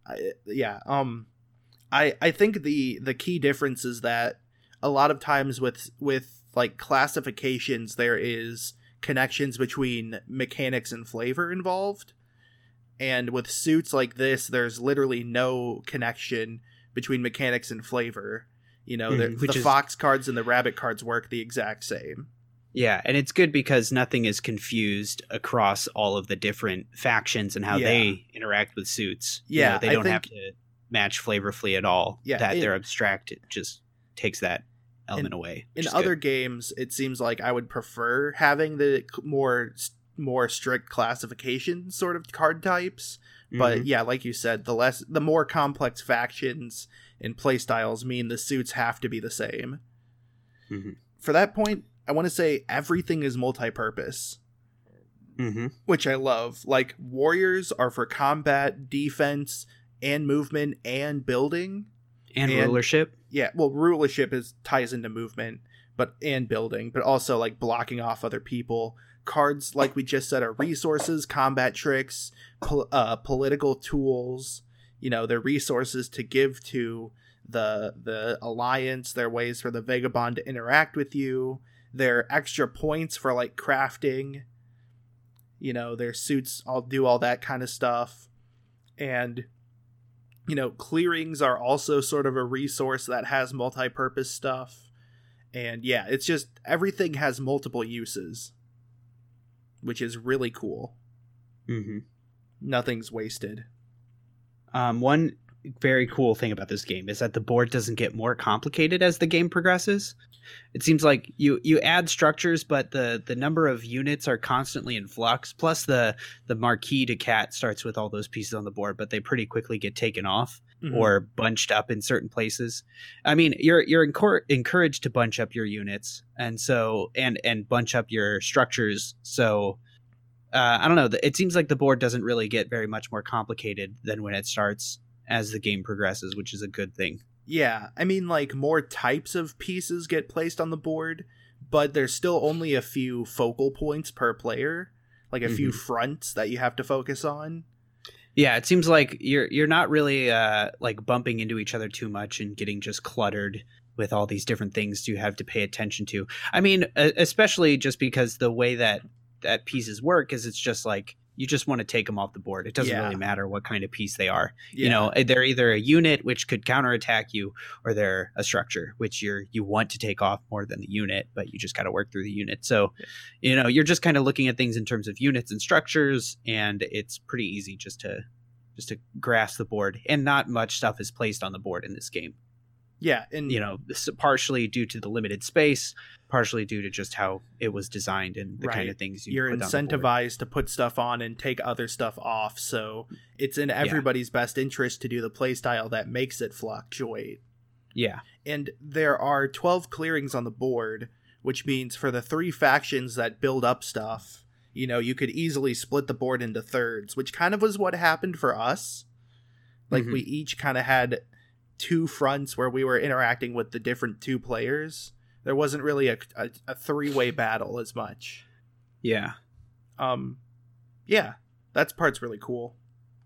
I think the key difference is that a lot of times with like classifications, there is connections between mechanics and flavor involved. And with suits like this, there's literally no connection between mechanics and flavor. The fox cards and the rabbit cards work the exact same. Yeah, and it's good because nothing is confused across all of the different factions and how they interact with suits. Yeah, they don't have to match flavorfully at all. Yeah, they're abstract. It just takes that element away. In other games, it seems like I would prefer having the more strict classification sort of card types. But yeah, like you said, the more complex factions and playstyles mean the suits have to be the same. For that point, I want to say everything is multi-purpose, which I love. Like, warriors are for combat, defense, and movement, and building. And rulership. Yeah, well, rulership ties into movement and building, but also like blocking off other people. Cards, like we just said, are resources, combat tricks, political tools. They're resources to give to the Alliance. They're ways for the Vagabond to interact with you. They're extra points for like crafting. Their suits all do all that kind of stuff. And clearings are also sort of a resource that has multi-purpose stuff. And yeah, it's just everything has multiple uses, which is really cool. Nothing's wasted. One very cool thing about this game is that the board doesn't get more complicated as the game progresses. It seems like you add structures, but the number of units are constantly in flux. Plus, the Marquis de Cat starts with all those pieces on the board, but they pretty quickly get taken off or bunched up in certain places. I mean, you're encouraged to bunch up your units and bunch up your structures. So I don't know. It seems like the board doesn't really get very much more complicated than when it starts as the game progresses, which is a good thing. Yeah, I mean, like, more types of pieces get placed on the board, but there's still only a few focal points per player, like a few fronts that you have to focus on. Yeah, it seems like you're not really like bumping into each other too much and getting just cluttered with all these different things you have to pay attention to. I mean, especially just because the way that pieces work is it's just like you just want to take them off the board. It doesn't really matter what kind of piece they are. Yeah. They're either a unit, which could counterattack you, or they're a structure, which you want to take off more than the unit, but you just got to work through the unit. So, you're just kind of looking at things in terms of units and structures, and it's pretty easy just to grasp the board. And not much stuff is placed on the board in this game. Yeah, and this is partially due to the limited space, partially due to just how it was designed and the kind of things you're incentivized to put stuff on and take other stuff off. So it's in everybody's best interest to do the playstyle that makes it fluctuate. Yeah, and there are 12 clearings on the board, which means for the 3 factions that build up stuff, you could easily split the board into thirds, which kind of was what happened for us. Like we each kind of had 2 fronts where we were interacting with the different 2 players, There wasn't really a three-way battle as much. Yeah. Yeah, that part's really cool.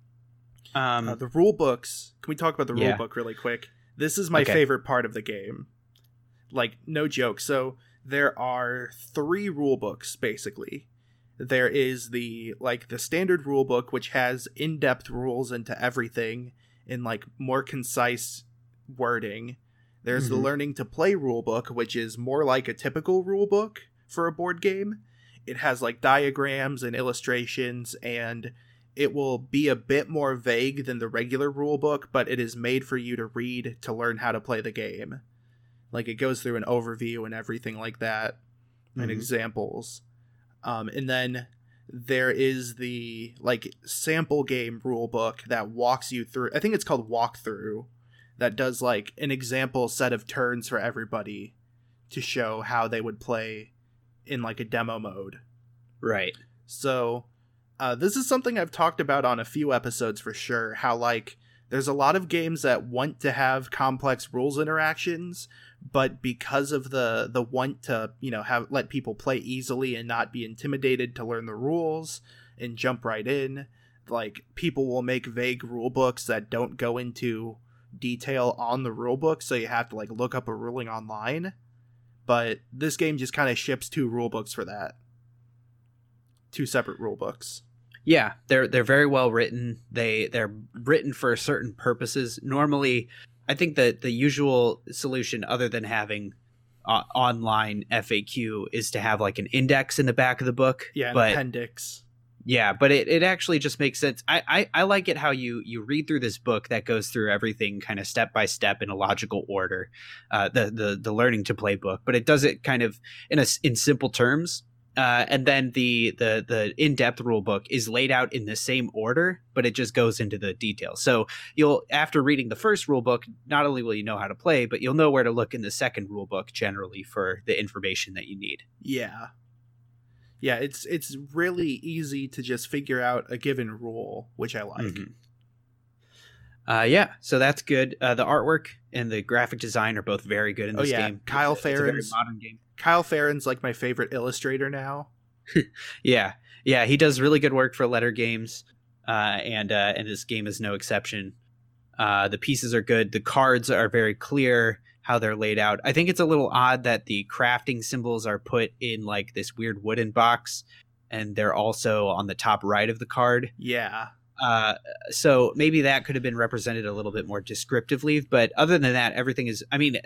The rule books. Can we talk about the rule book really quick? This is my favorite part of the game. Like, no joke. So there are 3 rule books, basically. There is the standard rule book, which has in-depth rules into everything in like more concise wording. There's the learning to play rule book, which is more like a typical rule book for a board game. It has like diagrams and illustrations, and it will be a bit more vague than the regular rule book, but it is made for you to read to learn how to play the game. Like, it goes through an overview and everything like that, and examples. And then there is the like sample game rule book that walks you through. I think it's called Walkthrough, that does like an example set of turns for everybody to show how they would play in like a demo mode. Right. So this is something I've talked about on a few episodes for sure, how like there's a lot of games that want to have complex rules interactions, but because of the want to, you know, let people play easily and not be intimidated to learn the rules and jump right in, like, people will make vague rule books that don't go into detail on the rule book, so you have to like look up a ruling online. But this game just kind of ships 2 rule books for that. 2 separate rule books. Yeah, they're very well written. They're written for certain purposes. Normally, I think that the usual solution, other than having online FAQ, is to have like an index in the back of the book. Yeah, an appendix. Yeah, but it actually just makes sense. I like it how you read through this book that goes through everything kind of step by step in a logical order, the learning to play book, but it does it kind of in simple terms. And then the in-depth rule book is laid out in the same order, but it just goes into the details. So after reading the first rule book, not only will you know how to play, but you'll know where to look in the second rule book generally for the information that you need. Yeah. Yeah, it's really easy to just figure out a given rule, which I like. Yeah, so that's good. The artwork and the graphic design are both very good in this game. Kyle Farron's, it's a very modern game. Kyle Farron's like my favorite illustrator now. Yeah, he does really good work for Letter Games, and this game is no exception. The pieces are good. The cards are very clear how they're laid out. I think it's a little odd that the crafting symbols are put in like this weird wooden box, and they're also on the top right of the card. Yeah. So maybe that could have been represented a little bit more descriptively, but other than that, everything is, I mean,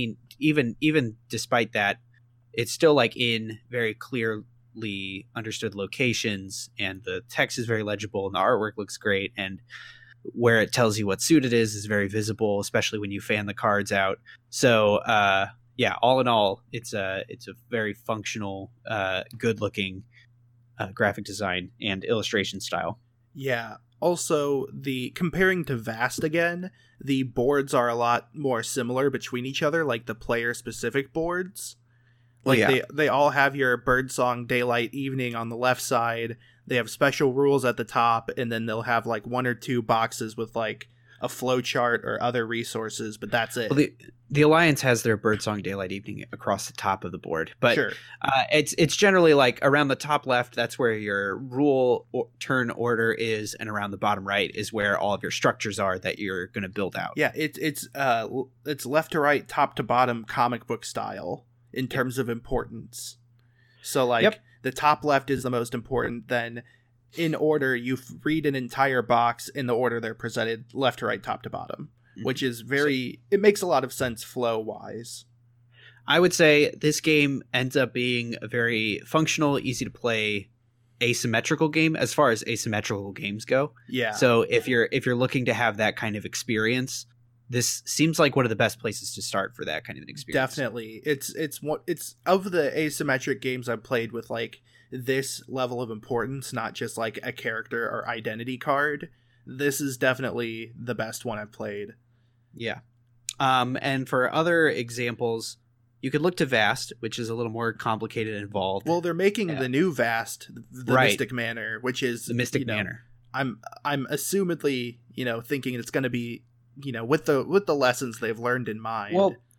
even despite that, it's still like in very clearly understood locations, and the text is very legible, and the artwork looks great, and where it tells you what suit it is very visible, especially when you fan the cards out. So, yeah, all in all, it's a very functional, good looking, graphic design and illustration style. Yeah. Also, comparing to Vast again, the boards are a lot more similar between each other, like the player specific boards. Like they all have your Birdsong, Daylight, Evening on the left side. They have special rules at the top, and then they'll have like 1 or 2 boxes with like a flow chart or other resources, but that's it. Well, the Alliance has their Birdsong, Daylight, Evening across the top of the board, but sure. It's generally like around the top left, that's where your rule turn order is, and around the bottom right is where all of your structures are that you're going to build out. Yeah, it's left to right, top to bottom, comic book style in terms of importance. So like the top left is the most important, then in order you read an entire box in the order they're presented, left to right, top to bottom, which is it makes a lot of sense flow wise. I would say this game ends up being a very functional, easy to play asymmetrical game as far as asymmetrical games go. Yeah. So if you're looking to have that kind of experience, this seems like one of the best places to start for that kind of an experience. Definitely. It's of the asymmetric games I've played with like this level of importance, not just like a character or identity card. This is definitely the best one I've played. Yeah. And for other examples, you could look to Vast, which is a little more complicated and involved. Well, they're making the new Vast, the Mystic Manor, which is the Mystic Manor. I'm assumedly, thinking it's going to be, with the lessons they've learned in mind. Well,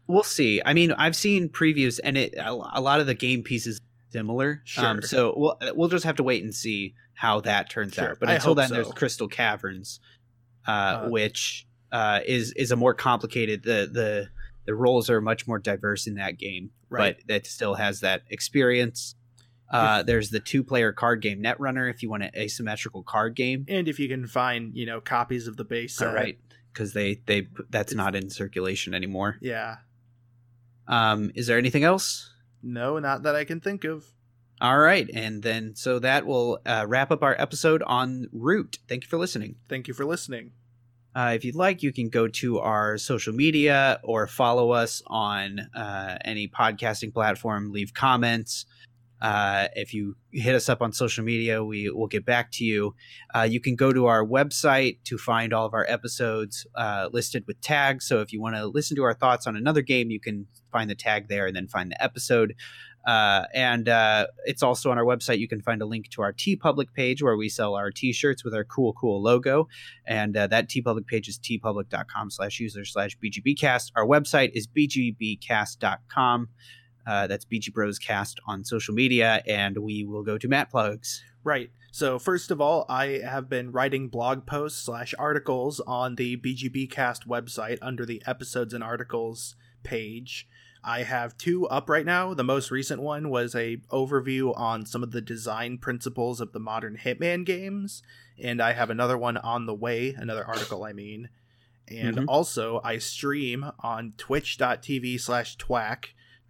We'll see. I mean, I've seen previews, and a lot of the game pieces similar. Sure. So we'll just have to wait and see how that turns out. But until then, there's Crystal Caverns, which is a more complicated. The roles are much more diverse in that game, right. but that still has that experience. There's the 2-player card game Netrunner if you want an asymmetrical card game, and if you can find copies of the base set. Right, because that's not in circulation anymore. Yeah. Is there anything else? No, not that I can think of. All right, and then so that will wrap up our episode on Root. Thank you for listening. Thank you for listening. If you'd like, you can go to our social media or follow us on any podcasting platform. Leave comments. If you hit us up on social media, we will get back to you. You can go to our website to find all of our episodes listed with tags. So if you want to listen to our thoughts on another game, you can find the tag there and then find the episode. And it's also on our website. You can find a link to our TeePublic page where we sell our t-shirts with our cool logo. And that TeePublic page is teepublic.com/user/BGBcast. Our website is bgbcast.com. That's BG Bros Cast on social media, and we will go to Matt plugs. Right. So first of all, I have been writing blog posts / articles on the BGB Cast website under the episodes and articles page. I have 2 up right now. The most recent one was a overview on some of the design principles of the modern Hitman games, and I have another one on the way, another article I mean. And also I stream on twitch.tv/twack,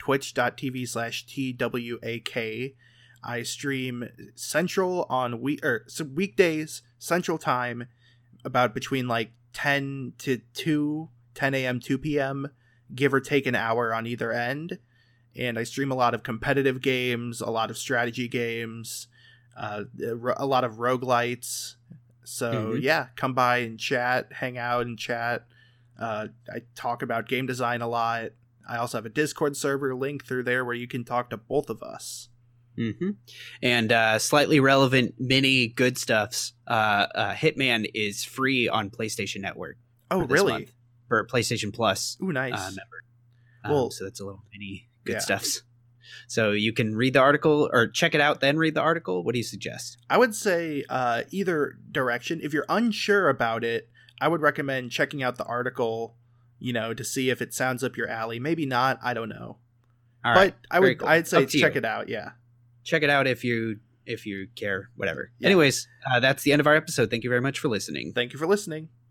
twitch.tv/TWAK. I stream Central on weekdays, Central Time, about between 10 to 2, 10 a.m., 2 p.m., give or take an hour on either end. And I stream a lot of competitive games, a lot of strategy games, a lot of roguelites. So yeah, come by and chat, hang out and chat. I talk about game design a lot. I also have a Discord server link through there where you can talk to both of us. And slightly relevant mini good stuffs. Hitman is free on PlayStation Network. Oh, really? Month for PlayStation Plus. Ooh, nice. Member. So that's a little mini good stuffs. So you can read the article or check it out, then read the article. What do you suggest? I would say either direction. If you're unsure about it, I would recommend checking out the article, to see if it sounds up your alley. Maybe not. I don't know. All right. But I'd say check it out. Yeah. Check it out if you care, whatever. Yeah. Anyways, that's the end of our episode. Thank you very much for listening. Thank you for listening.